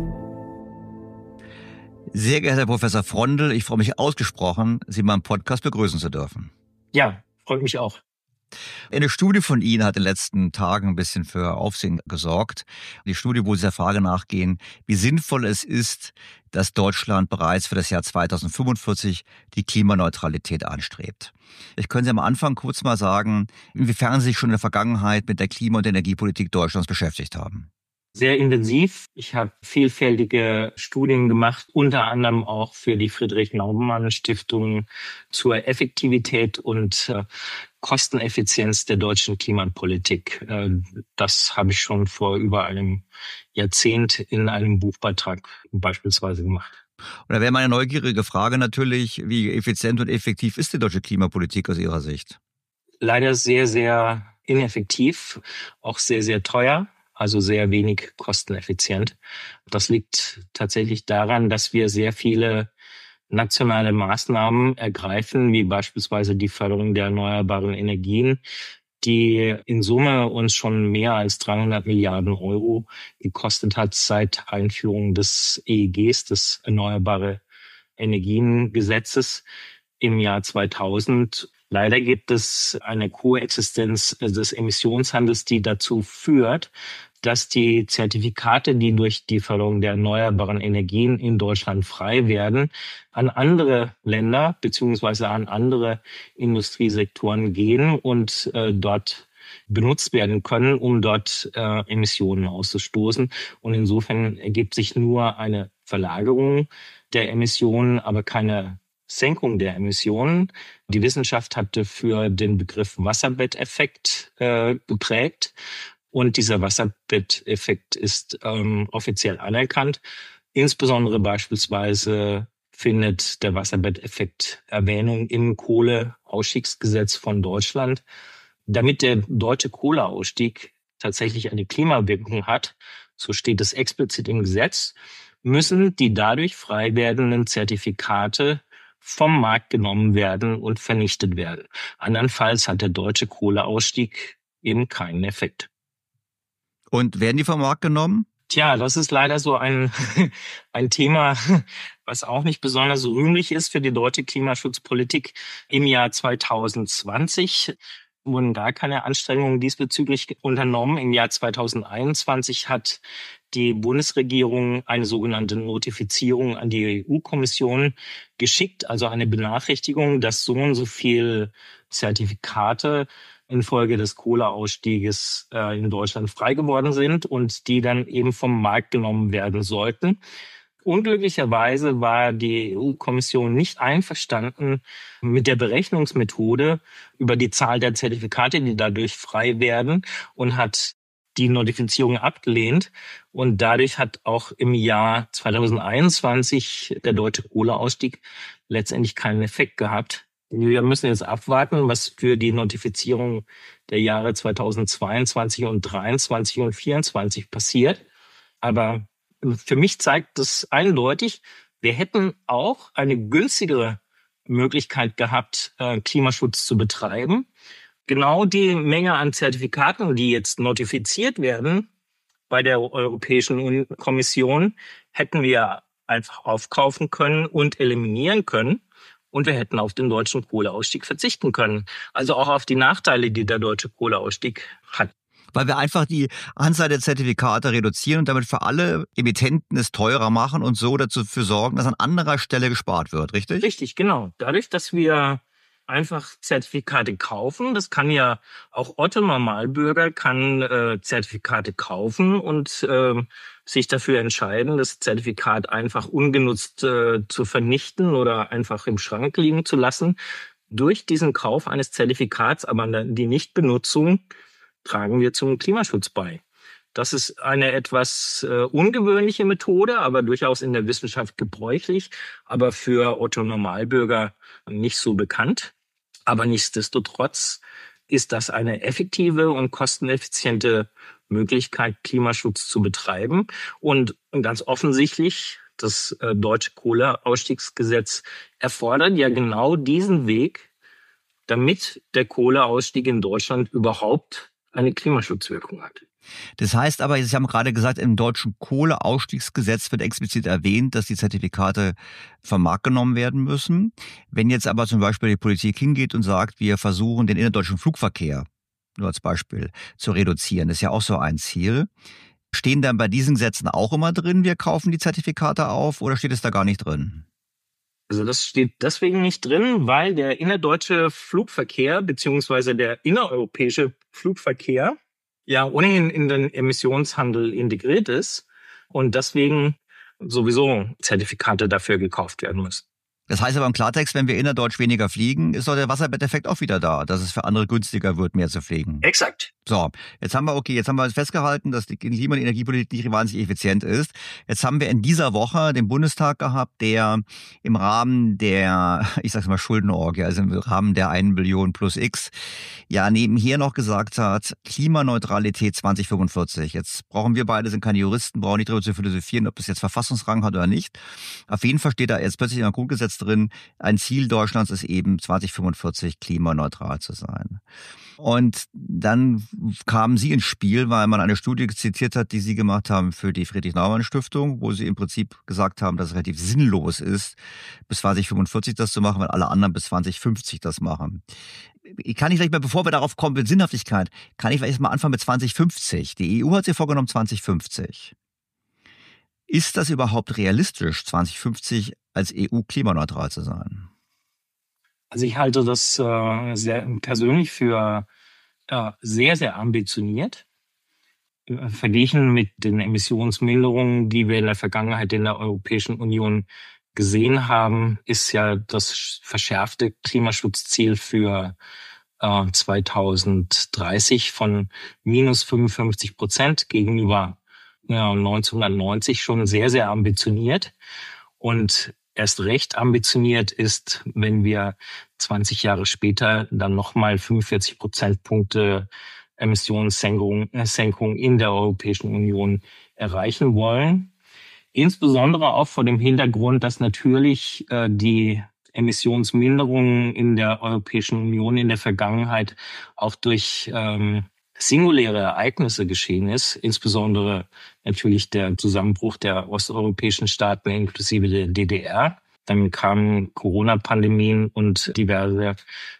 B: Sehr geehrter Herr Professor Frondl, ich freue mich ausgesprochen, Sie in meinem Podcast begrüßen zu dürfen.
I: Ja, freut mich auch.
B: Eine Studie von Ihnen hat in den letzten Tagen ein bisschen für Aufsehen gesorgt. Die Studie, wo Sie der Frage nachgehen, wie sinnvoll es ist, dass Deutschland bereits für das Jahr zweitausendfünfundvierzig die Klimaneutralität anstrebt. Ich könnte Sie am Anfang kurz mal sagen, inwiefern Sie sich schon in der Vergangenheit mit der Klima- und Energiepolitik Deutschlands beschäftigt haben.
I: Sehr intensiv. Ich habe vielfältige Studien gemacht, unter anderem auch für die Friedrich-Naumann-Stiftung zur Effektivität und äh, Kosteneffizienz der deutschen Klimapolitik. Äh, das habe ich schon vor über einem Jahrzehnt in einem Buchbeitrag beispielsweise gemacht.
B: Und da wäre meine neugierige Frage natürlich, wie effizient und effektiv ist die deutsche Klimapolitik aus Ihrer Sicht?
I: Leider sehr, sehr ineffektiv, auch sehr, sehr teuer. Also sehr wenig kosteneffizient. Das liegt tatsächlich daran, dass wir sehr viele nationale Maßnahmen ergreifen, wie beispielsweise die Förderung der erneuerbaren Energien, die in Summe uns schon mehr als dreihundert Milliarden Euro gekostet hat seit Einführung des E E Gs, des Erneuerbare Energiengesetzes im Jahr zweitausend. Leider gibt es eine Koexistenz des Emissionshandels, die dazu führt, dass die Zertifikate, die durch die Förderung der erneuerbaren Energien in Deutschland frei werden, an andere Länder beziehungsweise an andere Industriesektoren gehen und äh, dort benutzt werden können, um dort äh, Emissionen auszustoßen. Und insofern ergibt sich nur eine Verlagerung der Emissionen, aber keine Senkung der Emissionen. Die Wissenschaft hatte für den Begriff Wasserbetteffekt äh, geprägt. Und dieser Wasserbetteffekt ist ähm, offiziell anerkannt. Insbesondere beispielsweise findet der Wasserbetteffekt Erwähnung im Kohleausstiegsgesetz von Deutschland. Damit der deutsche Kohleausstieg tatsächlich eine Klimawirkung hat, so steht es explizit im Gesetz, müssen die dadurch frei werdenden Zertifikate vom Markt genommen werden und vernichtet werden. Andernfalls hat der deutsche Kohleausstieg eben keinen Effekt.
B: Und werden die vom Markt genommen?
I: Tja, das ist leider so ein, ein Thema, was auch nicht besonders rühmlich ist für die deutsche Klimaschutzpolitik. Im Jahr zweitausendzwanzig wurden gar keine Anstrengungen diesbezüglich unternommen. Im Jahr zweitausendeinundzwanzig hat die Bundesregierung eine sogenannte Notifizierung an die E U-Kommission geschickt, also eine Benachrichtigung, dass so und so viel Zertifikate infolge des Kohleausstieges äh, in Deutschland frei geworden sind und die dann eben vom Markt genommen werden sollten. Unglücklicherweise war die E U-Kommission nicht einverstanden mit der Berechnungsmethode über die Zahl der Zertifikate, die dadurch frei werden, und hat die Notifizierung abgelehnt. Und dadurch hat auch im Jahr zweitausendeinundzwanzig der deutsche Kohleausstieg letztendlich keinen Effekt gehabt. Wir müssen jetzt abwarten, was für die Notifizierung der Jahre zweitausendzweiundzwanzig und dreiundzwanzig und vierundzwanzig passiert. Aber für mich zeigt das eindeutig, wir hätten auch eine günstigere Möglichkeit gehabt, Klimaschutz zu betreiben. Genau die Menge an Zertifikaten, die jetzt notifiziert werden bei der Europäischen Kommission, hätten wir einfach aufkaufen können und eliminieren können. Und wir hätten auf den deutschen Kohleausstieg verzichten können. Also auch auf die Nachteile, die der deutsche Kohleausstieg hat.
B: Weil wir einfach die Anzahl der Zertifikate reduzieren und damit für alle Emittenten es teurer machen und so dazu für sorgen, dass an anderer Stelle gespart wird, richtig?
I: Richtig, genau. Dadurch, dass wir einfach Zertifikate kaufen, das kann ja auch Otto Normalbürger kann äh, Zertifikate kaufen und äh, sich dafür entscheiden, das Zertifikat einfach ungenutzt äh, zu vernichten oder einfach im Schrank liegen zu lassen. Durch diesen Kauf eines Zertifikats, aber die Nichtbenutzung, tragen wir zum Klimaschutz bei. Das ist eine etwas äh, ungewöhnliche Methode, aber durchaus in der Wissenschaft gebräuchlich, aber für Otto-Normalbürger nicht so bekannt. Aber nichtsdestotrotz ist das eine effektive und kosteneffiziente Möglichkeit, Klimaschutz zu betreiben. Und ganz offensichtlich, das äh, deutsche Kohleausstiegsgesetz erfordert ja genau diesen Weg, damit der Kohleausstieg in Deutschland überhaupt eine Klimaschutzwirkung hat.
B: Das heißt aber, Sie haben gerade gesagt, im deutschen Kohleausstiegsgesetz wird explizit erwähnt, dass die Zertifikate vom Markt genommen werden müssen. Wenn jetzt aber zum Beispiel die Politik hingeht und sagt, wir versuchen den innerdeutschen Flugverkehr, nur als Beispiel, zu reduzieren, ist ja auch so ein Ziel. Stehen dann bei diesen Gesetzen auch immer drin, wir kaufen die Zertifikate auf, oder steht es da gar nicht drin?
I: Also das steht deswegen nicht drin, weil der innerdeutsche Flugverkehr beziehungsweise der innereuropäische Flugverkehr ja ohnehin in den Emissionshandel integriert ist und deswegen sowieso Zertifikate dafür gekauft werden müssen.
B: Das heißt aber im Klartext, wenn wir innerdeutsch weniger fliegen, ist doch der Wasserbetteffekt auch wieder da, dass es für andere günstiger wird, mehr zu fliegen.
I: Exakt.
B: So, jetzt haben wir, okay, jetzt haben wir festgehalten, dass die Klima- und Energiepolitik nicht wahnsinnig effizient ist. Jetzt haben wir in dieser Woche den Bundestag gehabt, der im Rahmen der, ich sag's mal, Schuldenorgie, also im Rahmen der eine Billion plus X, ja nebenher noch gesagt hat, Klimaneutralität zwanzig fünfundvierzig. Jetzt brauchen wir beide, sind keine Juristen, brauchen nicht darüber zu philosophieren, ob das jetzt Verfassungsrang hat oder nicht. Auf jeden Fall steht da jetzt plötzlich im Grundgesetz drin, ein Ziel Deutschlands ist eben zwanzig fünfundvierzig klimaneutral zu sein. Und dann kamen Sie ins Spiel, weil man eine Studie zitiert hat, die Sie gemacht haben für die Friedrich-Naumann-Stiftung, wo Sie im Prinzip gesagt haben, dass es relativ sinnlos ist, bis zwanzig fünfundvierzig das zu machen, weil alle anderen bis zwanzig fünfzig das machen. Kann ich vielleicht mal, bevor wir darauf kommen, mit Sinnhaftigkeit, kann ich vielleicht mal anfangen mit zwanzig fünfzig. Die E U hat sich vorgenommen zwanzig fünfzig. Ist das überhaupt realistisch, zwanzig fünfzig als E U klimaneutral zu sein?
I: Also ich halte das äh, sehr persönlich für äh, sehr, sehr ambitioniert. Verglichen mit den Emissionsminderungen, die wir in der Vergangenheit in der Europäischen Union gesehen haben, ist ja das verschärfte Klimaschutzziel für äh, zweitausenddreißig von minus fünfundfünfzig Prozent gegenüber ja, neunzehnhundertneunzig schon sehr, sehr ambitioniert. Und erst recht ambitioniert ist, wenn wir zwanzig Jahre später dann nochmal fünfundvierzig Prozentpunkte Emissionssenkung Senkung in der Europäischen Union erreichen wollen. Insbesondere auch vor dem Hintergrund, dass natürlich äh, die Emissionsminderungen in der Europäischen Union in der Vergangenheit auch durch ähm, singuläre Ereignisse geschehen ist, insbesondere natürlich der Zusammenbruch der osteuropäischen Staaten inklusive der D D R. Dann kamen Corona-Pandemien und diverse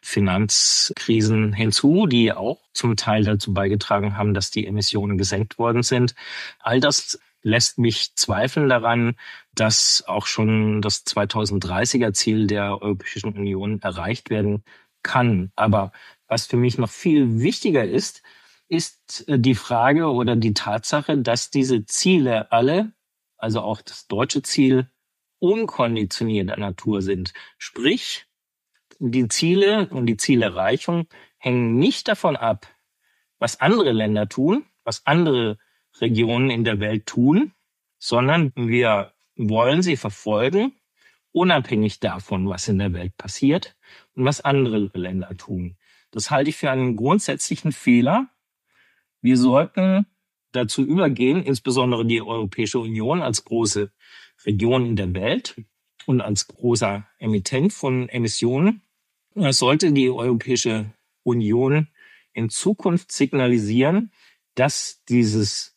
I: Finanzkrisen hinzu, die auch zum Teil dazu beigetragen haben, dass die Emissionen gesenkt worden sind. All das lässt mich zweifeln daran, dass auch schon das zweitausenddreißiger Ziel der Europäischen Union erreicht werden kann. Aber was für mich noch viel wichtiger ist, ist die Frage oder die Tatsache, dass diese Ziele alle, also auch das deutsche Ziel, unkonditionierter Natur sind. Sprich, die Ziele und die Zielerreichung hängen nicht davon ab, was andere Länder tun, was andere Regionen in der Welt tun, sondern wir wollen sie verfolgen, unabhängig davon, was in der Welt passiert und was andere Länder tun. Das halte ich für einen grundsätzlichen Fehler. Wir sollten dazu übergehen, insbesondere die Europäische Union als große Region in der Welt und als großer Emittent von Emissionen, sollte die Europäische Union in Zukunft signalisieren, dass dieses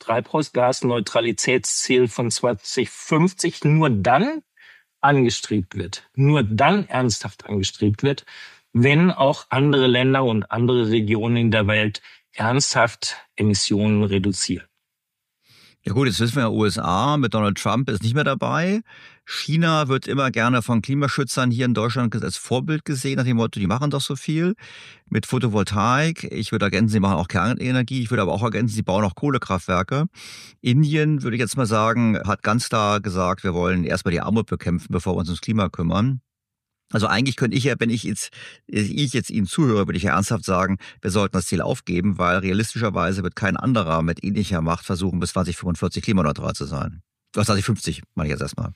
I: Treibhausgasneutralitätsziel von zwanzig fünfzig nur dann angestrebt wird, nur dann ernsthaft angestrebt wird, wenn auch andere Länder und andere Regionen in der Welt ernsthaft Emissionen reduzieren.
B: Ja gut, jetzt wissen wir ja, U S A mit Donald Trump ist nicht mehr dabei. China wird immer gerne von Klimaschützern hier in Deutschland als Vorbild gesehen, nach dem Motto, die machen doch so viel mit Photovoltaik. Ich würde ergänzen, sie machen auch Kernenergie. Ich würde aber auch ergänzen, sie bauen auch Kohlekraftwerke. Indien, würde ich jetzt mal sagen, hat ganz klar gesagt, wir wollen erstmal die Armut bekämpfen, bevor wir uns ums Klima kümmern. Also eigentlich könnte ich ja, wenn ich jetzt, ich jetzt Ihnen zuhöre, würde ich ja ernsthaft sagen, wir sollten das Ziel aufgeben, weil realistischerweise wird kein anderer mit ähnlicher Macht versuchen, bis zwanzig fünfundvierzig klimaneutral zu sein. zwanzig fünfzig meine ich jetzt erstmal.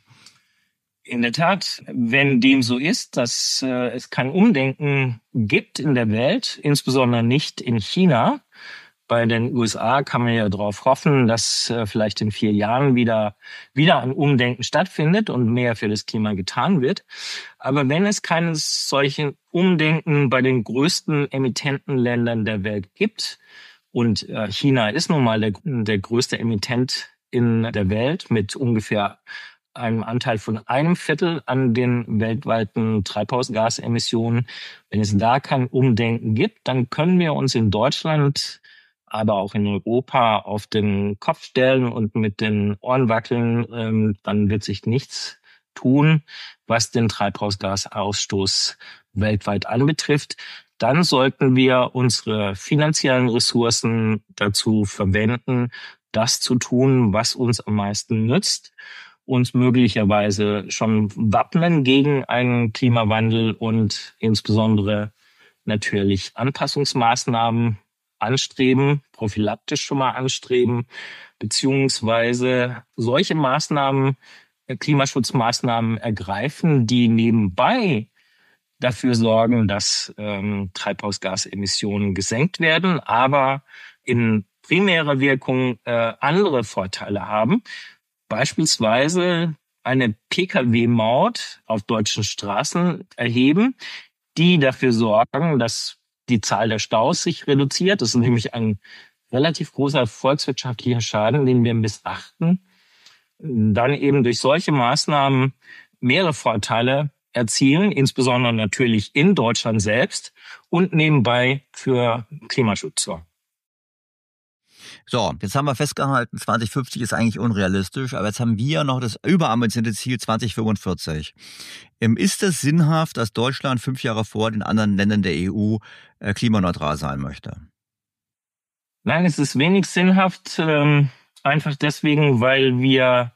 I: In der Tat, wenn dem so ist, dass äh, es kein Umdenken gibt in der Welt, insbesondere nicht in China. Bei den U S A kann man ja darauf hoffen, dass äh, vielleicht in vier Jahren wieder wieder ein Umdenken stattfindet und mehr für das Klima getan wird. Aber wenn es keines solchen Umdenken bei den größten Emittentenländern der Welt gibt, und äh, China ist nun mal der, der größte Emittent in der Welt mit ungefähr einem Anteil von einem Viertel an den weltweiten Treibhausgasemissionen. Wenn es da kein Umdenken gibt, dann können wir uns in Deutschland, aber auch in Europa auf den Kopf stellen und mit den Ohren wackeln. Ähm, dann wird sich nichts tun, was den Treibhausgasausstoß weltweit anbetrifft. Dann sollten wir unsere finanziellen Ressourcen dazu verwenden, das zu tun, was uns am meisten nützt, uns möglicherweise schon wappnen gegen einen Klimawandel und insbesondere natürlich Anpassungsmaßnahmen anstreben, prophylaktisch schon mal anstreben, beziehungsweise solche Maßnahmen, Klimaschutzmaßnahmen ergreifen, die nebenbei dafür sorgen, dass ähm, Treibhausgasemissionen gesenkt werden, aber in primärer Wirkung äh, andere Vorteile haben. Beispielsweise eine Pkw-Maut auf deutschen Straßen erheben, die dafür sorgen, dass die Zahl der Staus sich reduziert. Das ist nämlich ein relativ großer volkswirtschaftlicher Schaden, den wir missachten. Dann eben durch solche Maßnahmen mehrere Vorteile erzielen, insbesondere natürlich in Deutschland selbst und nebenbei für Klimaschutz sorgen.
B: So, jetzt haben wir festgehalten, zwanzig fünfzig ist eigentlich unrealistisch, aber jetzt haben wir noch das überambitionierte Ziel zwanzig fünfundvierzig. Ist es sinnhaft, dass Deutschland fünf Jahre vor den anderen Ländern der E U äh, klimaneutral sein möchte?
I: Nein, es ist wenig sinnhaft, ähm, einfach deswegen, weil wir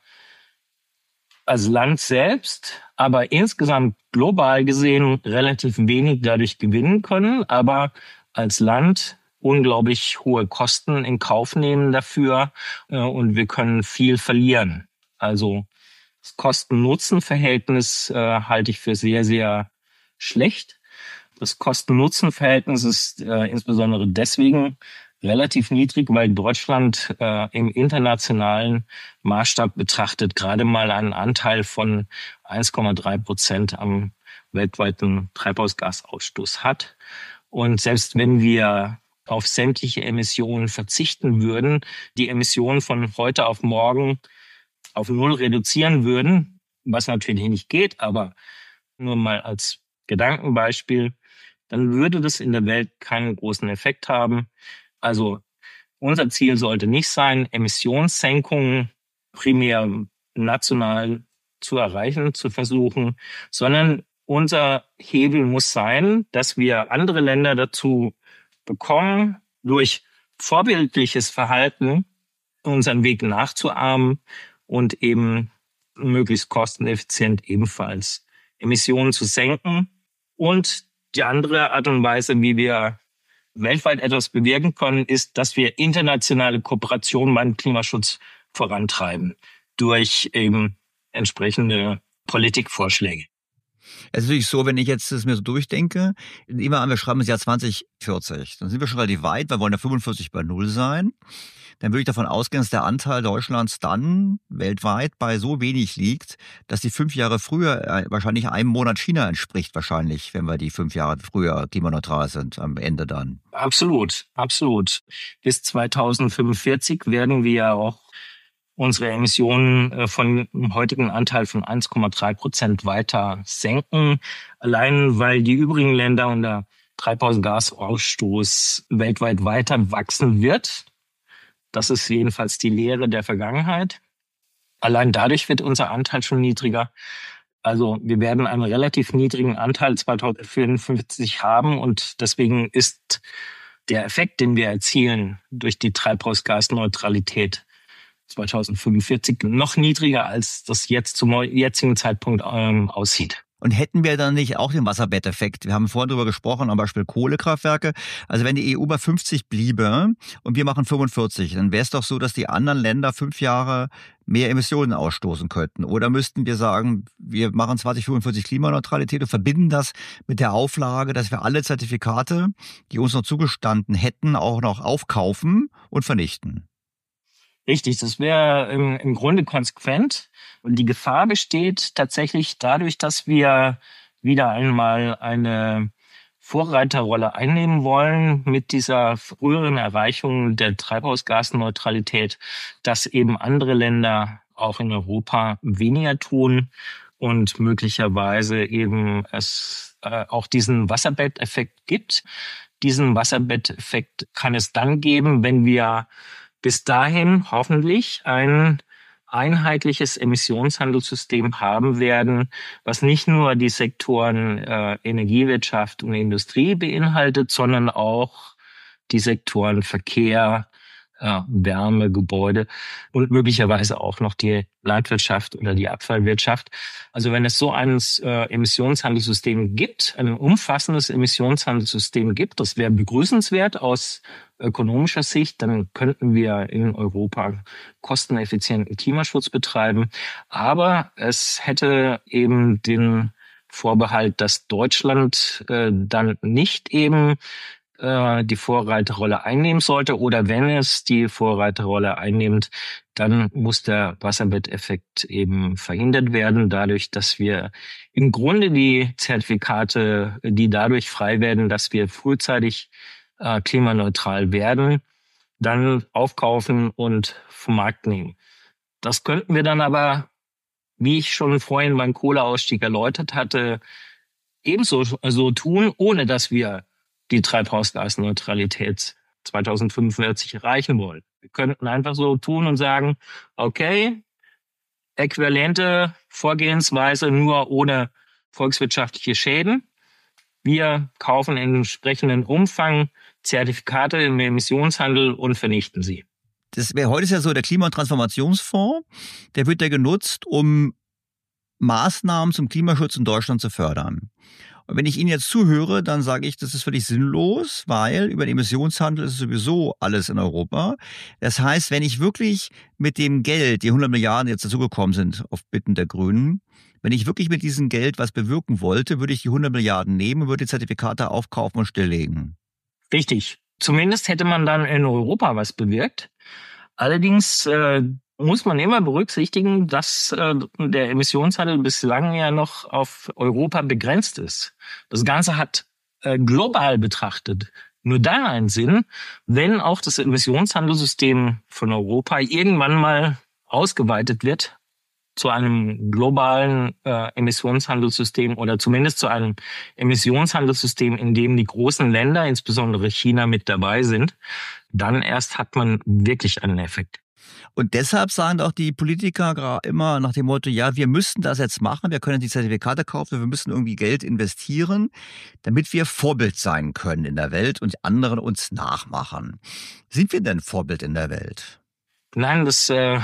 I: als Land selbst, aber insgesamt global gesehen relativ wenig dadurch gewinnen können, aber als Land unglaublich hohe Kosten in Kauf nehmen dafür äh, und wir können viel verlieren. Also das Kosten-Nutzen-Verhältnis äh, halte ich für sehr, sehr schlecht. Das Kosten-Nutzen-Verhältnis ist äh, insbesondere deswegen relativ niedrig, weil Deutschland äh, im internationalen Maßstab betrachtet gerade mal einen Anteil von eins Komma drei Prozent am weltweiten Treibhausgasausstoß hat. Und selbst wenn wir auf sämtliche Emissionen verzichten würden, die Emissionen von heute auf morgen auf null reduzieren würden, was natürlich nicht geht, aber nur mal als Gedankenbeispiel, dann würde das in der Welt keinen großen Effekt haben. Also unser Ziel sollte nicht sein, Emissionssenkungen primär national zu erreichen, zu versuchen, sondern unser Hebel muss sein, dass wir andere Länder dazu bekommen, durch vorbildliches Verhalten unseren Weg nachzuahmen und eben möglichst kosteneffizient ebenfalls Emissionen zu senken. Und die andere Art und Weise, wie wir weltweit etwas bewirken können, ist, dass wir internationale Kooperation beim Klimaschutz vorantreiben durch eben entsprechende Politikvorschläge.
B: Es ist natürlich so, wenn ich jetzt das mir so durchdenke, immer an, wir schreiben das Jahr zwanzig vierzig, dann sind wir schon relativ weit, wir wollen ja fünfundvierzig bei Null sein. Dann würde ich davon ausgehen, dass der Anteil Deutschlands dann weltweit bei so wenig liegt, dass die fünf Jahre früher wahrscheinlich einem Monat China entspricht, wahrscheinlich, wenn wir die fünf Jahre früher klimaneutral sind, am Ende dann.
I: Absolut, absolut. Bis zweitausendfünfundvierzig werden wir auch unsere Emissionen von dem heutigen Anteil von eins Komma drei Prozent weiter senken. Allein weil die übrigen Länder und der Treibhausgasausstoß weltweit weiter wachsen wird. Das ist jedenfalls die Lehre der Vergangenheit. Allein dadurch wird unser Anteil schon niedriger. Also wir werden einen relativ niedrigen Anteil zweitausendfünfundfünfzig haben und deswegen ist der Effekt, den wir erzielen durch die Treibhausgasneutralität zweitausendfünfundvierzig noch niedriger, als das jetzt zum jetzigen Zeitpunkt ähm, aussieht.
B: Und hätten wir dann nicht auch den Wasserbetteffekt? Wir haben vorhin drüber gesprochen, am Beispiel Kohlekraftwerke. Also wenn die E U bei fünfzig bliebe und wir machen fünfundvierzig, dann wäre es doch so, dass die anderen Länder fünf Jahre mehr Emissionen ausstoßen könnten. Oder müssten wir sagen, wir machen zwanzig fünfundvierzig Klimaneutralität und verbinden das mit der Auflage, dass wir alle Zertifikate, die uns noch zugestanden hätten, auch noch aufkaufen und vernichten?
I: Richtig, das wäre im, im Grunde konsequent. Und die Gefahr besteht tatsächlich dadurch, dass wir wieder einmal eine Vorreiterrolle einnehmen wollen mit dieser früheren Erreichung der Treibhausgasneutralität, dass eben andere Länder auch in Europa weniger tun und möglicherweise eben es äh, auch diesen Wasserbetteffekt gibt. Diesen Wasserbetteffekt kann es dann geben, wenn wir bis dahin hoffentlich ein einheitliches Emissionshandelssystem haben werden, was nicht nur die Sektoren äh, Energiewirtschaft und Industrie beinhaltet, sondern auch die Sektoren Verkehr, äh, Wärme, Gebäude und möglicherweise auch noch die Landwirtschaft oder die Abfallwirtschaft. Also wenn es so ein äh, Emissionshandelssystem gibt, ein umfassendes Emissionshandelssystem gibt, das wäre begrüßenswert aus ökonomischer Sicht, dann könnten wir in Europa kosteneffizienten Klimaschutz betreiben. Aber es hätte eben den Vorbehalt, dass Deutschland äh, dann nicht eben äh, die Vorreiterrolle einnehmen sollte. Oder wenn es die Vorreiterrolle einnimmt, dann muss der Wasserbetteffekt eben verhindert werden, dadurch, dass wir im Grunde die Zertifikate, die dadurch frei werden, dass wir frühzeitig äh, klimaneutral werden, dann aufkaufen und vom Markt nehmen. Das könnten wir dann aber, wie ich schon vorhin beim Kohleausstieg erläutert hatte, ebenso so tun, ohne dass wir die Treibhausgasneutralität zweitausendfünfundvierzig erreichen wollen. Wir könnten einfach so tun und sagen, okay, äquivalente Vorgehensweise, nur ohne volkswirtschaftliche Schäden. Wir kaufen in entsprechenden Umfang Zertifikate im Emissionshandel und vernichten sie.
B: Das wäre heute ist ja so der Klima- und Transformationsfonds, der wird ja genutzt, um Maßnahmen zum Klimaschutz in Deutschland zu fördern. Und wenn ich Ihnen jetzt zuhöre, dann sage ich, das ist völlig sinnlos, weil über den Emissionshandel ist sowieso alles in Europa. Das heißt, wenn ich wirklich mit dem Geld, die hundert Milliarden jetzt dazugekommen sind auf Bitten der Grünen, wenn ich wirklich mit diesem Geld was bewirken wollte, würde ich die hundert Milliarden nehmen und würde die Zertifikate aufkaufen und stilllegen.
I: Richtig. Zumindest hätte man dann in Europa was bewirkt. Allerdings äh, muss man immer berücksichtigen, dass äh, der Emissionshandel bislang ja noch auf Europa begrenzt ist. Das Ganze hat äh, global betrachtet nur dann einen Sinn, wenn auch das Emissionshandelssystem von Europa irgendwann mal ausgeweitet wird zu einem globalen äh, Emissionshandelssystem oder zumindest zu einem Emissionshandelssystem, in dem die großen Länder, insbesondere China, mit dabei sind. Dann erst hat man wirklich einen Effekt.
B: Und deshalb sagen auch die Politiker immer nach dem Motto, ja, wir müssen das jetzt machen, wir können die Zertifikate kaufen, wir müssen irgendwie Geld investieren, damit wir Vorbild sein können in der Welt und die anderen uns nachmachen. Sind wir denn Vorbild in der Welt?
I: Nein, das äh,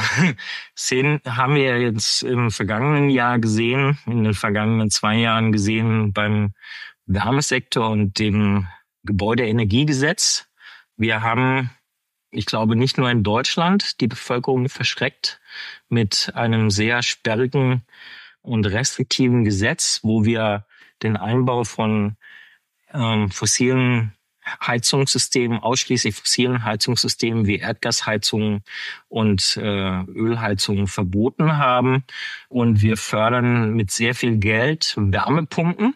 I: sehen, haben wir jetzt im vergangenen Jahr gesehen, in den vergangenen zwei Jahren gesehen beim Wärmesektor und dem Gebäudeenergiegesetz. Wir haben, ich glaube, nicht nur in Deutschland die Bevölkerung verschreckt mit einem sehr sperrigen und restriktiven Gesetz, wo wir den Einbau von ähm, fossilen Heizungssystemen, ausschließlich fossilen Heizungssystemen wie Erdgasheizungen und äh, Ölheizungen verboten haben. Und wir fördern mit sehr viel Geld Wärmepumpen.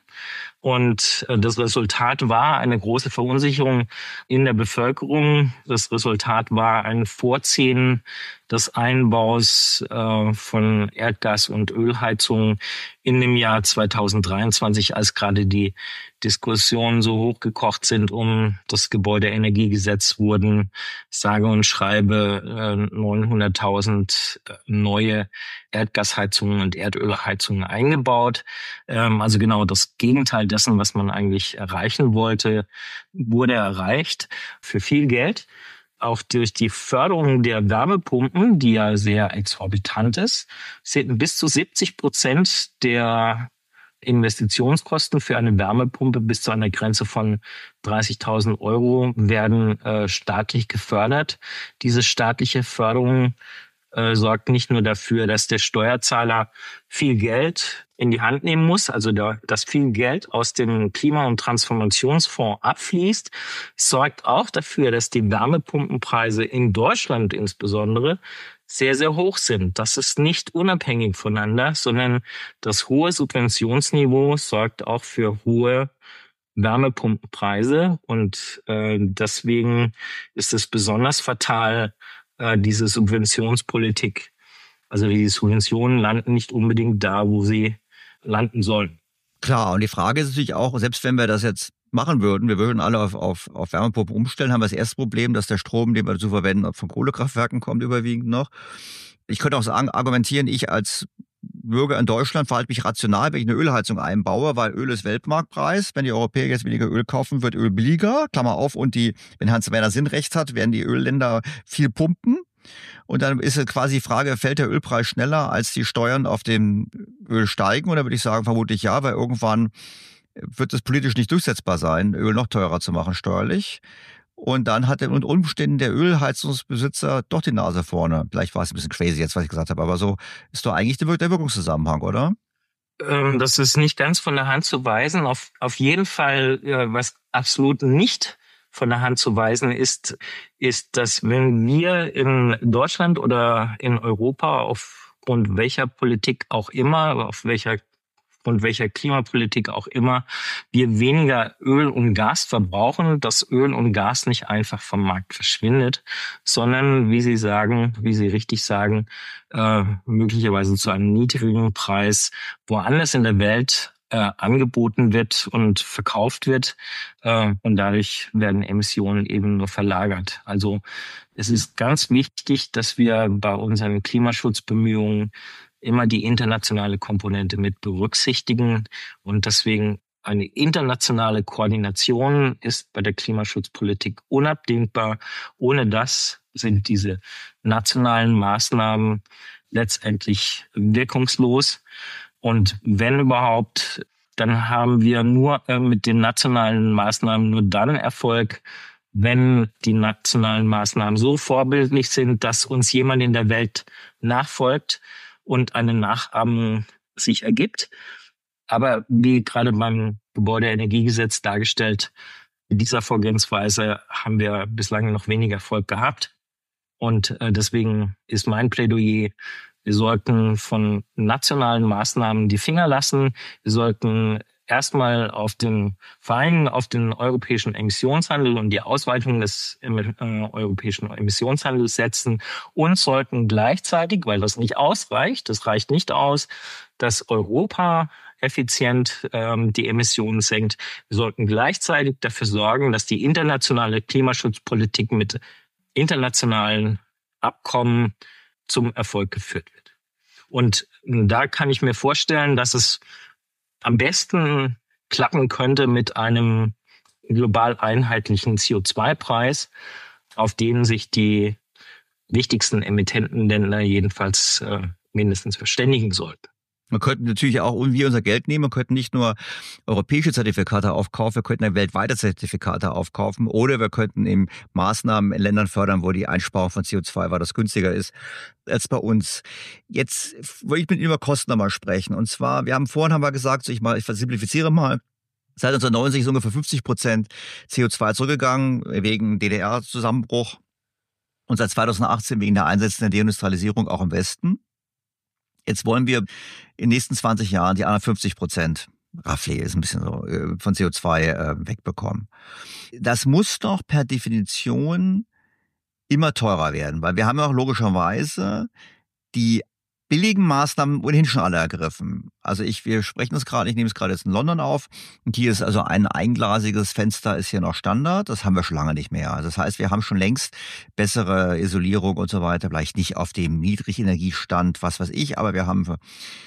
I: Und äh, das Resultat war eine große Verunsicherung in der Bevölkerung. Das Resultat war ein Vorziehen des Einbaus äh, von Erdgas- und Ölheizungen in dem Jahr zweitausenddreiundzwanzig, als gerade die Diskussionen so hochgekocht sind um das Gebäudeenergiegesetz, wurden sage und schreibe äh, neunhunderttausend neue Erdgasheizungen und Erdölheizungen eingebaut. Ähm, also genau das Gegenteil dessen, was man eigentlich erreichen wollte, wurde erreicht für viel Geld. Auch durch die Förderung der Wärmepumpen, die ja sehr exorbitant ist, sind bis zu siebzig Prozent der Investitionskosten für eine Wärmepumpe bis zu einer Grenze von dreißigtausend Euro werden äh, staatlich gefördert. Diese staatliche Förderung äh, sorgt nicht nur dafür, dass der Steuerzahler viel Geld in die Hand nehmen muss, also da, dass viel Geld aus dem Klima- und Transformationsfonds abfließt, es sorgt auch dafür, dass die Wärmepumpenpreise in Deutschland insbesondere sehr, sehr hoch sind. Das ist nicht unabhängig voneinander, sondern das hohe Subventionsniveau sorgt auch für hohe Wärmepumpenpreise und äh, deswegen ist es besonders fatal, äh, diese Subventionspolitik. Also die Subventionen landen nicht unbedingt da, wo sie landen sollen.
B: Klar, und die Frage ist natürlich auch, selbst wenn wir das jetzt machen würden, wir würden alle auf, auf, auf Wärmepumpen umstellen, haben wir das erste Problem, dass der Strom, den wir dazu verwenden, von Kohlekraftwerken kommt überwiegend noch. Ich könnte auch sagen, argumentieren, ich als Bürger in Deutschland verhalte mich rational, wenn ich eine Ölheizung einbaue, weil Öl ist Weltmarktpreis. Wenn die Europäer jetzt weniger Öl kaufen, wird Öl billiger, Klammer auf, und die, wenn Hans-Werner Sinn recht hat, werden die Ölländer viel pumpen. Und dann ist es quasi die Frage, fällt der Ölpreis schneller, als die Steuern auf dem Öl steigen? Und da würde ich sagen, vermutlich ja, weil irgendwann wird es politisch nicht durchsetzbar sein, Öl noch teurer zu machen steuerlich. Und dann hat der unter Umständen der Ölheizungsbesitzer doch die Nase vorne. Vielleicht war es ein bisschen crazy jetzt, was ich gesagt habe, aber so ist doch eigentlich der Wirkungszusammenhang, oder?
I: Ähm, das ist nicht ganz von der Hand zu weisen. Auf, auf jeden Fall, ja, was absolut nicht von der Hand zu weisen ist, ist, dass wenn wir in Deutschland oder in Europa aufgrund welcher Politik auch immer, auf welcher und welcher Klimapolitik auch immer, wir weniger Öl und Gas verbrauchen, dass Öl und Gas nicht einfach vom Markt verschwindet, sondern, wie Sie sagen, wie Sie richtig sagen, äh, möglicherweise zu einem niedrigen Preis woanders in der Welt äh, angeboten wird und verkauft wird, äh, und dadurch werden Emissionen eben nur verlagert. Also es ist ganz wichtig, dass wir bei unseren Klimaschutzbemühungen immer die internationale Komponente mit berücksichtigen. Und deswegen eine internationale Koordination ist bei der Klimaschutzpolitik unabdingbar. Ohne das sind diese nationalen Maßnahmen letztendlich wirkungslos. Und wenn überhaupt, dann haben wir nur äh, mit den nationalen Maßnahmen nur dann Erfolg, wenn die nationalen Maßnahmen so vorbildlich sind, dass uns jemand in der Welt nachfolgt und eine Nachahmung sich ergibt. Aber wie gerade beim Gebäudeenergiegesetz dargestellt, mit dieser Vorgehensweise haben wir bislang noch weniger Erfolg gehabt. Und äh, deswegen ist mein Plädoyer, wir sollten von nationalen Maßnahmen die Finger lassen. Wir sollten erstmal auf den Verein, auf den europäischen Emissionshandel und die Ausweitung des äh, europäischen Emissionshandels setzen und sollten gleichzeitig, weil das nicht ausreicht, das reicht nicht aus, dass Europa effizient ähm, die Emissionen senkt. Wir sollten gleichzeitig dafür sorgen, dass die internationale Klimaschutzpolitik mit internationalen Abkommen zum Erfolg geführt wird. Und da kann ich mir vorstellen, dass es am besten klappen könnte mit einem global einheitlichen C O zwei Preis, auf den sich die wichtigsten Emittentenländer jedenfalls äh, mindestens verständigen sollten.
B: Man könnte natürlich auch irgendwie unser Geld nehmen, man könnte nicht nur europäische Zertifikate aufkaufen, wir könnten ja weltweite Zertifikate aufkaufen oder wir könnten eben Maßnahmen in Ländern fördern, wo die Einsparung von C O zwei weil das günstiger ist als bei uns. Jetzt wollte ich mit Ihnen über Kosten nochmal sprechen. Und zwar, wir haben vorhin haben wir gesagt, ich mal, ich simplifiziere mal, seit neunzehnhundertneunzig ist ungefähr fünfzig Prozent C O zwei zurückgegangen wegen D D R-Zusammenbruch und seit zweitausendachtzehn wegen der einsetzenden Deindustrialisierung auch im Westen. Jetzt wollen wir in den nächsten zwanzig Jahren die anderen fünfzig Prozent, roughly ist ein bisschen so, von C O zwei äh, wegbekommen. Das muss doch per Definition immer teurer werden, weil wir haben ja auch logischerweise die billigen Maßnahmen ohnehin schon alle ergriffen. Also ich, wir sprechen das gerade, ich nehme es gerade jetzt in London auf und hier ist also ein einglasiges Fenster ist hier noch Standard, das haben wir schon lange nicht mehr. Also das heißt, wir haben schon längst bessere Isolierung und so weiter, vielleicht nicht auf dem Niedrigenergiestand, was weiß ich, aber wir haben...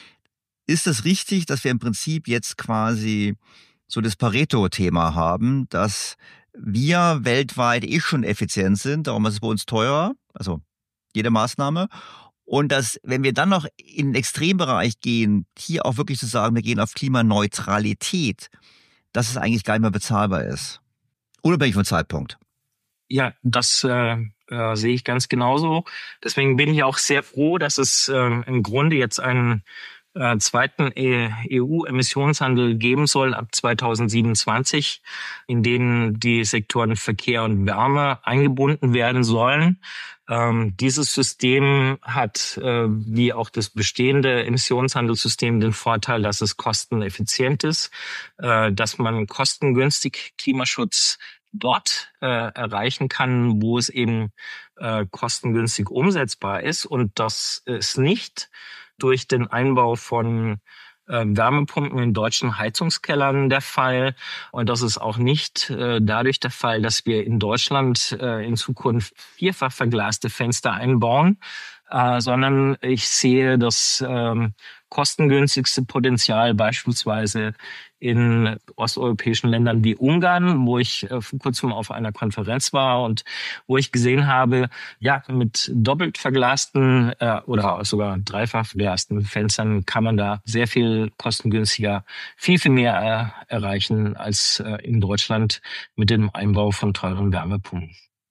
B: Ist es richtig, dass wir im Prinzip jetzt quasi so das Pareto-Thema haben, dass wir weltweit eh schon effizient sind, darum ist es bei uns teurer, also jede Maßnahme, Und dass, wenn wir dann noch in den Extrembereich gehen, hier auch wirklich zu sagen, wir gehen auf Klimaneutralität, dass es eigentlich gar nicht mehr bezahlbar ist. Unabhängig vom Zeitpunkt.
I: Ja, das äh, äh, sehe ich ganz genauso. Deswegen bin ich auch sehr froh, dass es äh, im Grunde jetzt einen äh, zweiten E U-Emissionshandel geben soll ab zweitausendsiebenundzwanzig, in denen die Sektoren Verkehr und Wärme eingebunden werden sollen. Ähm, dieses System hat, äh, wie auch das bestehende Emissionshandelssystem, den Vorteil, dass es kosteneffizient ist, äh, dass man kostengünstig Klimaschutz dort äh, erreichen kann, wo es eben äh, kostengünstig umsetzbar ist. Und das ist nicht durch den Einbau von äh, Wärmepumpen in deutschen Heizungskellern der Fall. Und das ist auch nicht äh, dadurch der Fall, dass wir in Deutschland äh, in Zukunft vierfach verglaste Fenster einbauen, äh, sondern ich sehe das ähm, kostengünstigste Potenzial beispielsweise in osteuropäischen Ländern wie Ungarn, wo ich äh, vor kurzem auf einer Konferenz war und wo ich gesehen habe, ja, mit doppelt verglasten äh, oder sogar dreifach verglasten Fenstern kann man da sehr viel kostengünstiger, viel, viel mehr äh, erreichen als äh, in Deutschland mit dem Einbau von teuren Wärmepumpen.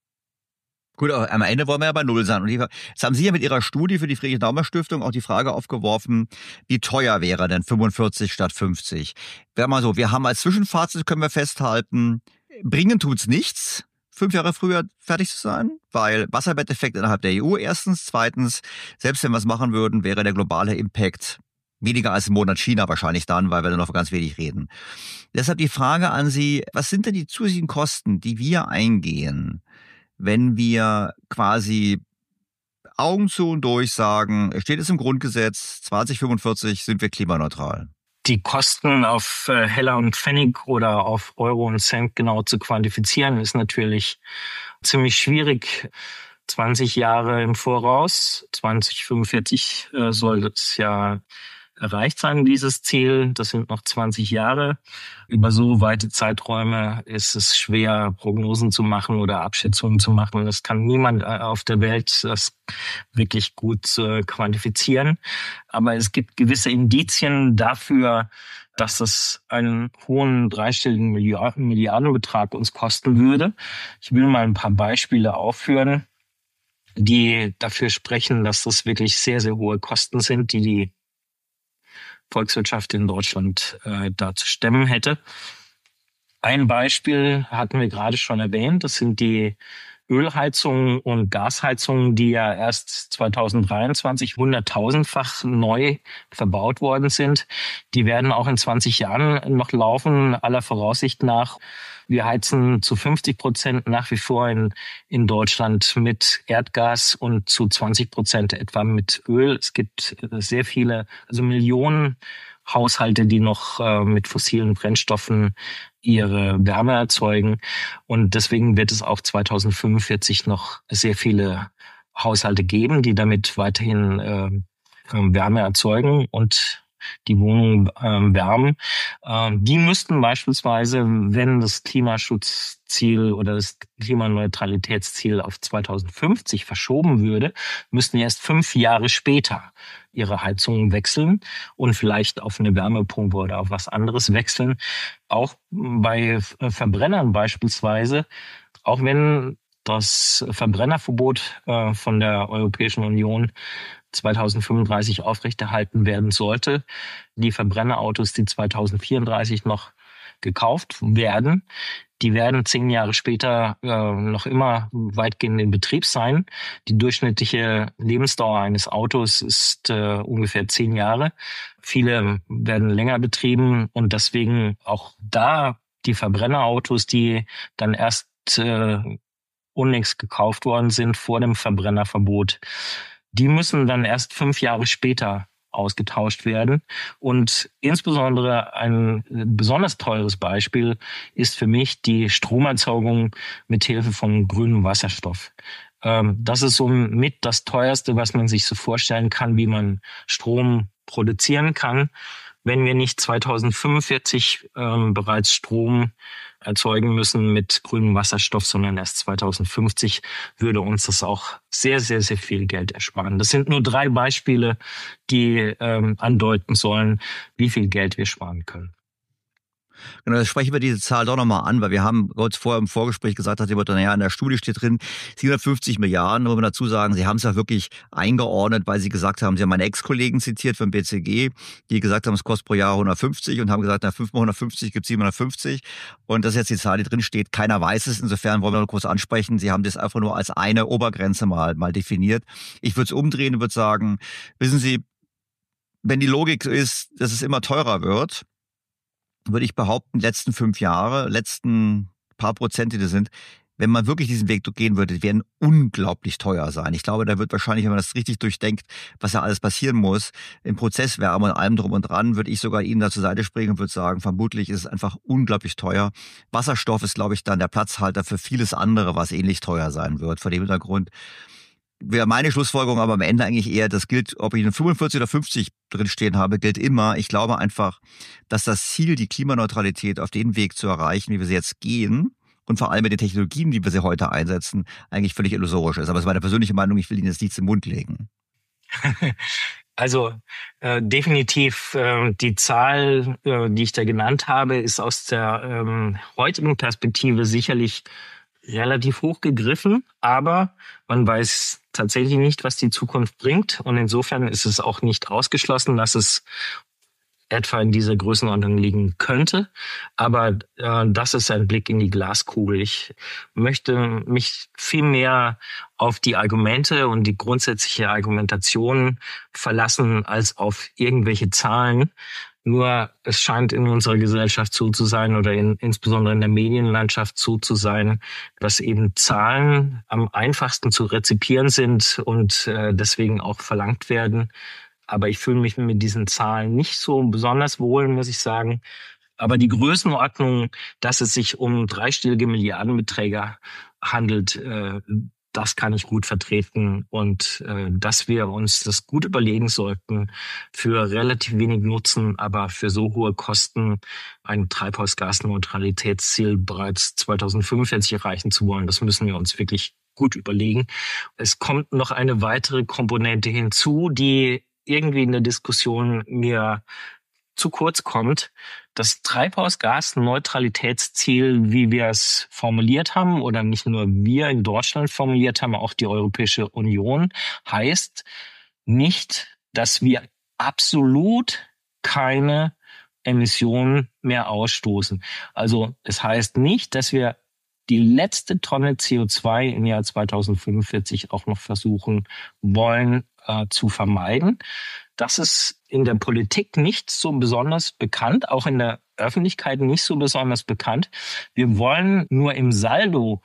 B: Gut, aber am Ende wollen wir ja bei Null sein. Und jetzt haben Sie ja mit Ihrer Studie für die Friedrich-Naumann-Stiftung auch die Frage aufgeworfen, wie teuer wäre denn fünfundvierzig statt fünfzig? Wäre mal so, wir haben als Zwischenfazit, können wir festhalten, bringen tut's nichts, fünf Jahre früher fertig zu sein, weil Wasserbetteffekt innerhalb der E U erstens. Zweitens, selbst wenn wir es machen würden, wäre der globale Impact weniger als im Monat China wahrscheinlich dann, weil wir dann noch ganz wenig reden. Deshalb die Frage an Sie, was sind denn die zusätzlichen Kosten, die wir eingehen, wenn wir quasi Augen zu und durch sagen, steht es im Grundgesetz, zwanzig fünfundvierzig sind wir klimaneutral?
I: Die Kosten auf äh, Heller und Pfennig oder auf Euro und Cent genau zu quantifizieren, ist natürlich ziemlich schwierig. zwanzig Jahre im Voraus, zwanzig fünfundvierzig äh, soll es ja erreicht sein, dieses Ziel. Das sind noch zwanzig Jahre. Über so weite Zeiträume ist es schwer, Prognosen zu machen oder Abschätzungen zu machen. Das kann niemand auf der Welt das wirklich gut äh, quantifizieren. Aber es gibt gewisse Indizien dafür, dass es einen hohen dreistelligen Milliarden, Milliardenbetrag uns kosten würde. Ich will mal ein paar Beispiele aufführen, die dafür sprechen, dass das wirklich sehr, sehr hohe Kosten sind, die die Volkswirtschaft in Deutschland äh, da zu stemmen hätte. Ein Beispiel hatten wir gerade schon erwähnt, das sind die Ölheizungen und Gasheizungen, die ja erst zweitausenddreiundzwanzig hunderttausendfach neu verbaut worden sind. Die werden auch in zwanzig Jahren noch laufen, aller Voraussicht nach. Wir heizen zu fünfzig Prozent nach wie vor in, in Deutschland mit Erdgas und zu zwanzig Prozent etwa mit Öl. Es gibt sehr viele, also Millionen Haushalte, die noch äh, mit fossilen Brennstoffen ihre Wärme erzeugen. Und deswegen wird es auch zweitausendfünfundvierzig noch sehr viele Haushalte geben, die damit weiterhin äh, Wärme erzeugen und die Wohnung äh, wärmen. Äh, die müssten beispielsweise, wenn das Klimaschutzziel oder das Klimaneutralitätsziel auf zweitausendfünfzig verschoben würde, müssten erst fünf Jahre später ihre Heizungen wechseln und vielleicht auf eine Wärmepumpe oder auf was anderes wechseln. Auch bei Verbrennern beispielsweise, auch wenn das Verbrennerverbot äh, von der Europäischen Union zweitausendfünfunddreißig aufrechterhalten werden sollte. Die Verbrennerautos, die zweitausendvierunddreißig noch gekauft werden, die werden zehn Jahre später äh, noch immer weitgehend in Betrieb sein. Die durchschnittliche Lebensdauer eines Autos ist äh, ungefähr zehn Jahre. Viele werden länger betrieben und deswegen auch da die Verbrennerautos, die dann erst äh, unlängst gekauft worden sind vor dem Verbrennerverbot, die müssen dann erst fünf Jahre später ausgetauscht werden. Und insbesondere ein besonders teures Beispiel ist für mich die Stromerzeugung mit Hilfe von grünem Wasserstoff. Das ist somit das teuerste, was man sich so vorstellen kann, wie man Strom produzieren kann. wenn wir nicht zweitausendfünfundvierzig ähm, bereits Strom erzeugen müssen mit grünem Wasserstoff, sondern erst zweitausendfünfzig, würde uns das auch sehr, sehr, sehr viel Geld ersparen. Das sind nur drei Beispiele, die ähm, andeuten sollen, wie viel Geld wir sparen können.
B: Genau, jetzt sprechen wir diese Zahl doch nochmal an, weil wir haben kurz vorher im Vorgespräch gesagt, dass jemand, naja, in der Studie steht drin siebenhundertfünfzig Milliarden, da muss man dazu sagen, Sie haben es ja wirklich eingeordnet, weil Sie gesagt haben, Sie haben meine Ex-Kollegen zitiert vom B C G, die gesagt haben, es kostet pro Jahr hundertfünfzig und haben gesagt, na, fünf mal hundertfünfzig gibt siebenhundertfünfzig und das ist jetzt die Zahl, die drin steht. Keiner weiß es, insofern wollen wir noch kurz ansprechen. Sie haben das einfach nur als eine Obergrenze mal, mal definiert. Ich würde es umdrehen und würde sagen, wissen Sie, wenn die Logik ist, dass es immer teurer wird, würde ich behaupten, die letzten fünf Jahre, letzten paar Prozente, die sind, wenn man wirklich diesen Weg gehen würde, die werden unglaublich teuer sein. Ich glaube, da wird wahrscheinlich, wenn man das richtig durchdenkt, was ja alles passieren muss, im Prozesswärme und allem drum und dran, würde ich sogar Ihnen da zur Seite springen und würde sagen, vermutlich ist es einfach unglaublich teuer. Wasserstoff ist, glaube ich, dann der Platzhalter für vieles andere, was ähnlich teuer sein wird. Vor dem Hintergrund wäre meine Schlussfolgerung aber am Ende eigentlich eher, das gilt, ob ich eine fünfundvierzig oder fünfzig drinstehen habe, gilt immer. Ich glaube einfach, dass das Ziel, die Klimaneutralität auf den Weg zu erreichen, wie wir sie jetzt gehen, und vor allem mit den Technologien, die wir sie heute einsetzen, eigentlich völlig illusorisch ist. Aber es ist meine persönliche Meinung, ich will Ihnen jetzt nichts im Mund legen.
I: Also äh, definitiv äh, die Zahl, äh, die ich da genannt habe, ist aus der ähm, heutigen Perspektive sicherlich relativ hoch gegriffen, aber man weiß tatsächlich nicht, was die Zukunft bringt. Und insofern ist es auch nicht ausgeschlossen, dass es etwa in dieser Größenordnung liegen könnte. Aber äh, das ist ein Blick in die Glaskugel. Ich möchte mich viel mehr auf die Argumente und die grundsätzliche Argumentation verlassen, als auf irgendwelche Zahlen. Nur es scheint in unserer Gesellschaft so zu sein oder in, insbesondere in der Medienlandschaft so zu sein, dass eben Zahlen am einfachsten zu rezipieren sind und äh, deswegen auch verlangt werden. Aber ich fühle mich mit diesen Zahlen nicht so besonders wohl, muss ich sagen. Aber die Größenordnung, dass es sich um dreistellige Milliardenbeträge handelt, äh, das kann ich gut vertreten und äh, dass wir uns das gut überlegen sollten, für relativ wenig Nutzen, aber für so hohe Kosten ein Treibhausgasneutralitätsziel bereits zweitausendfünfundvierzig erreichen zu wollen. Das müssen wir uns wirklich gut überlegen. Es kommt noch eine weitere Komponente hinzu, die irgendwie in der Diskussion mir zu kurz kommt. Das Treibhausgasneutralitätsziel, wie wir es formuliert haben, oder nicht nur wir in Deutschland formuliert haben, auch die Europäische Union, heißt nicht, dass wir absolut keine Emissionen mehr ausstoßen. Also es heißt nicht, dass wir die letzte Tonne C O zwei im Jahr zweitausendfünfundvierzig auch noch versuchen wollen äh, zu vermeiden. Das ist in der Politik nicht so besonders bekannt, auch in der Öffentlichkeit nicht so besonders bekannt. Wir wollen nur im Saldo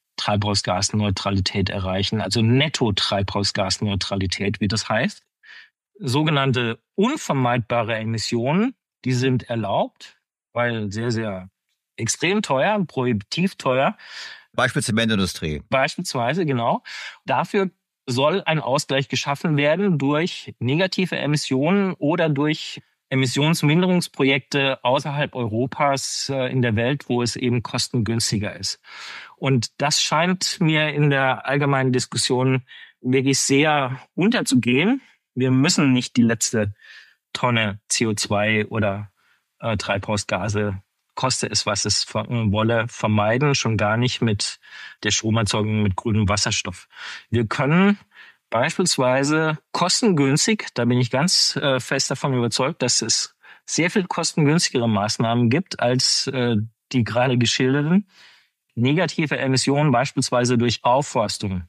I: Treibhausgasneutralität erreichen, also Netto-Treibhausgasneutralität, wie das heißt. Sogenannte unvermeidbare Emissionen, die sind erlaubt, weil sehr, sehr extrem teuer, prohibitiv teuer.
B: Beispiel Zementindustrie.
I: Beispielsweise, genau. Dafür soll ein Ausgleich geschaffen werden durch negative Emissionen oder durch Emissionsminderungsprojekte außerhalb Europas äh, in der Welt, wo es eben kostengünstiger ist. Und das scheint mir in der allgemeinen Diskussion wirklich sehr unterzugehen. Wir müssen nicht die letzte Tonne C O zwei oder äh, Treibhausgase, koste es, was es wolle, vermeiden, schon gar nicht mit der Stromerzeugung mit grünem Wasserstoff. Wir können beispielsweise kostengünstig, da bin ich ganz äh, fest davon überzeugt, dass es sehr viel kostengünstigere Maßnahmen gibt als äh, die gerade geschilderten. Negative Emissionen beispielsweise durch Aufforstung.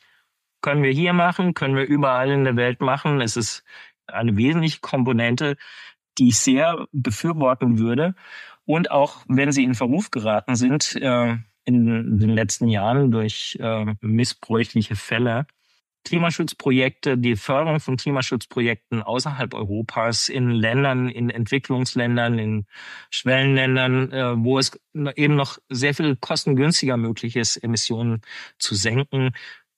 I: Können wir hier machen, können wir überall in der Welt machen. Es ist eine wesentliche Komponente, die ich sehr befürworten würde. Und auch wenn sie in Verruf geraten sind äh, in den letzten Jahren durch äh, missbräuchliche Fälle, Klimaschutzprojekte, die Förderung von Klimaschutzprojekten außerhalb Europas in Ländern, in Entwicklungsländern, in Schwellenländern, äh, wo es eben noch sehr viel kostengünstiger möglich ist, Emissionen zu senken,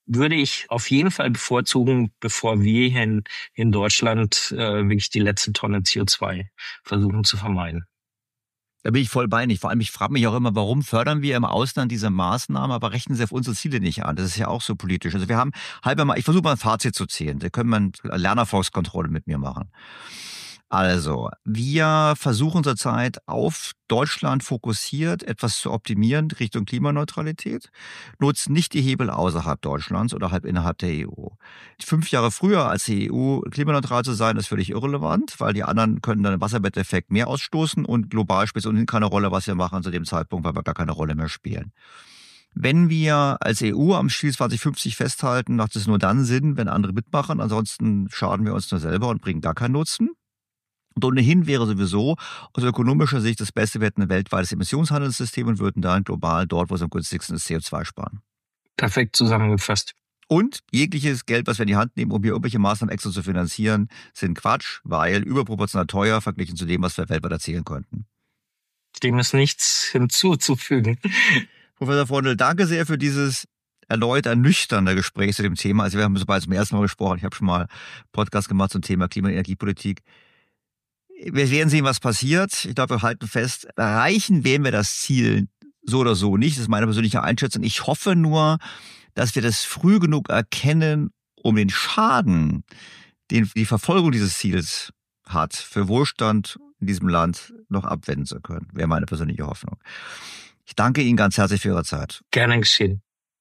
I: würde ich auf jeden Fall bevorzugen, bevor wir hier in, in Deutschland äh, wirklich die letzte Tonne C O zwei versuchen zu vermeiden.
B: Da bin ich voll bei Ihnen. Vor allem, ich frage mich auch immer, warum fördern wir im Ausland diese Maßnahmen, aber rechnen sie auf unsere Ziele nicht an? Das ist ja auch so politisch. Also wir haben halber mal, ich versuche mal ein Fazit zu ziehen. Da können wir eine Lernerfolgskontrolle mit mir machen. Also, wir versuchen zurzeit auf Deutschland fokussiert etwas zu optimieren Richtung Klimaneutralität, nutzen nicht die Hebel außerhalb Deutschlands oder halb innerhalb der E U. Fünf Jahre früher als die E U klimaneutral zu sein, ist völlig irrelevant, weil die anderen können dann den Wasserbetteffekt mehr ausstoßen und global spielt es ohnehin keine Rolle, was wir machen zu dem Zeitpunkt, weil wir gar keine Rolle mehr spielen. Wenn wir als E U am Ziel zwanzig fünfzig festhalten, macht es nur dann Sinn, wenn andere mitmachen, ansonsten schaden wir uns nur selber und bringen gar keinen Nutzen. Und ohnehin wäre sowieso aus ökonomischer Sicht das Beste, wir hätten ein weltweites Emissionshandelssystem und würden dann global dort, wo es am günstigsten ist, C O zwei sparen.
I: Perfekt zusammengefasst.
B: Und jegliches Geld, was wir in die Hand nehmen, um hier irgendwelche Maßnahmen extra zu finanzieren, sind Quatsch, weil überproportional teuer verglichen zu dem, was wir weltweit erzielen könnten.
I: Dem ist nichts hinzuzufügen.
B: Professor Freundl, danke sehr für dieses erneut ernüchternde Gespräch zu dem Thema. Also wir haben so bereits zum ersten Mal gesprochen. Ich habe schon mal einen Podcast gemacht zum Thema Klima- und Energiepolitik. Wir werden sehen, was passiert. Ich glaube, wir halten fest, erreichen werden wir das Ziel so oder so nicht. Das ist meine persönliche Einschätzung. Ich hoffe nur, dass wir das früh genug erkennen, um den Schaden, den die Verfolgung dieses Ziels hat, für Wohlstand in diesem Land noch abwenden zu können. Wäre meine persönliche Hoffnung. Ich danke Ihnen ganz herzlich für Ihre Zeit.
I: Gerne geschehen.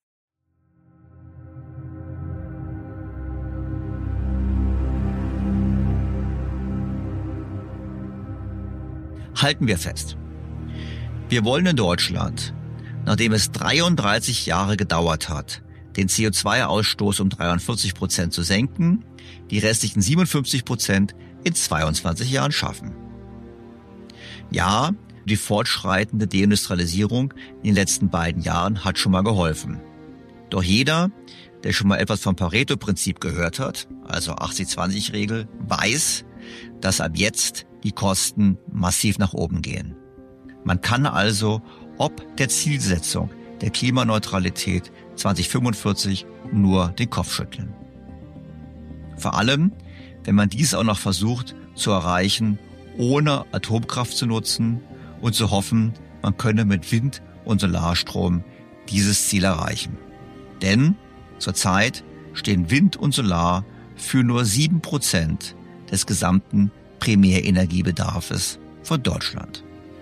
B: Halten wir fest. Wir wollen in Deutschland, nachdem es dreiunddreißig Jahre gedauert hat, den C O zwei Ausstoß um dreiundvierzig Prozent zu senken, die restlichen siebenundfünfzig Prozent in zweiundzwanzig Jahren schaffen. Ja, die fortschreitende Deindustrialisierung in den letzten beiden Jahren hat schon mal geholfen. Doch jeder, der schon mal etwas vom Pareto-Prinzip gehört hat, also achtzig zwanzig Regel, weiß, dass ab jetzt die Kosten massiv nach oben gehen. Man kann also ob der Zielsetzung der Klimaneutralität zweitausendfünfundvierzig nur den Kopf schütteln. Vor allem, wenn man dies auch noch versucht zu erreichen, ohne Atomkraft zu nutzen und zu hoffen, man könne mit Wind- und Solarstrom dieses Ziel erreichen. Denn zurzeit stehen Wind und Solar für nur sieben Prozent des gesamten Primärenergiebedarfs von Deutschland.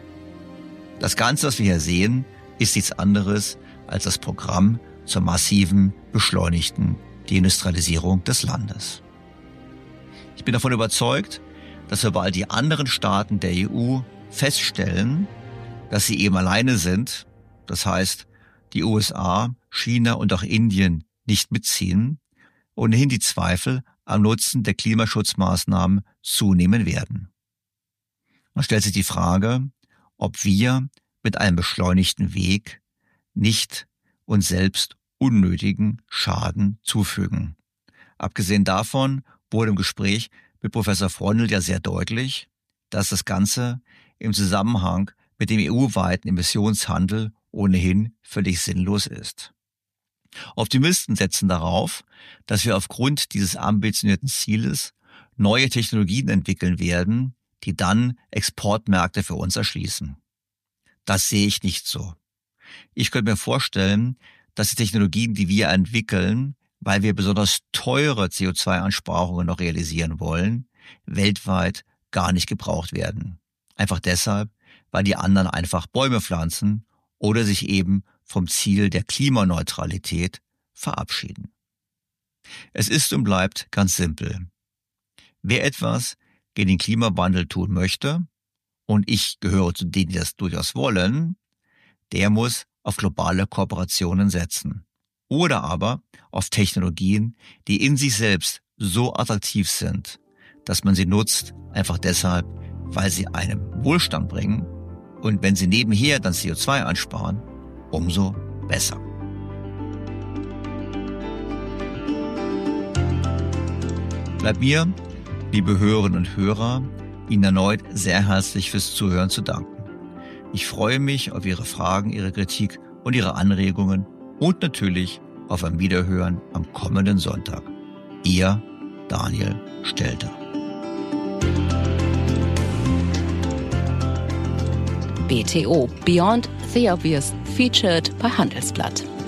B: Das Ganze, was wir hier sehen, ist nichts anderes als das Programm zur massiven, beschleunigten Deindustrialisierung des Landes. Ich bin davon überzeugt, dass sobald die anderen Staaten der E U feststellen, dass sie eben alleine sind, das heißt, die U S A, China und auch Indien nicht mitziehen, ohnehin die Zweifel am Nutzen der Klimaschutzmaßnahmen zunehmen werden. Man stellt sich die Frage, ob wir mit einem beschleunigten Weg nicht uns selbst unnötigen Schaden zufügen. Abgesehen davon wurde im Gespräch mit Professor Freundl ja sehr deutlich, dass das Ganze im Zusammenhang mit dem E U-weiten Emissionshandel ohnehin völlig sinnlos ist. Optimisten setzen darauf, dass wir aufgrund dieses ambitionierten Zieles neue Technologien entwickeln werden, die dann Exportmärkte für uns erschließen. Das sehe ich nicht so. Ich könnte mir vorstellen, dass die Technologien, die wir entwickeln, weil wir besonders teure C O zwei Einsparungen noch realisieren wollen, weltweit gar nicht gebraucht werden. Einfach deshalb, weil die anderen einfach Bäume pflanzen oder sich eben vom Ziel der Klimaneutralität verabschieden. Es ist und bleibt ganz simpel. Wer etwas gegen den Klimawandel tun möchte, und ich gehöre zu denen, die das durchaus wollen, der muss auf globale Kooperationen setzen. Oder aber auf Technologien, die in sich selbst so attraktiv sind, dass man sie nutzt, einfach deshalb, weil sie einem Wohlstand bringen. Und wenn sie nebenher dann C O zwei einsparen, umso besser. Bleibt mir, liebe Hörerinnen und Hörer, Ihnen erneut sehr herzlich fürs Zuhören zu danken. Ich freue mich auf Ihre Fragen, Ihre Kritik und Ihre Anregungen und natürlich auf ein Wiederhören am kommenden Sonntag. Ihr Daniel Stelter.
A: B T O Beyond the Obvious featured bei Handelsblatt.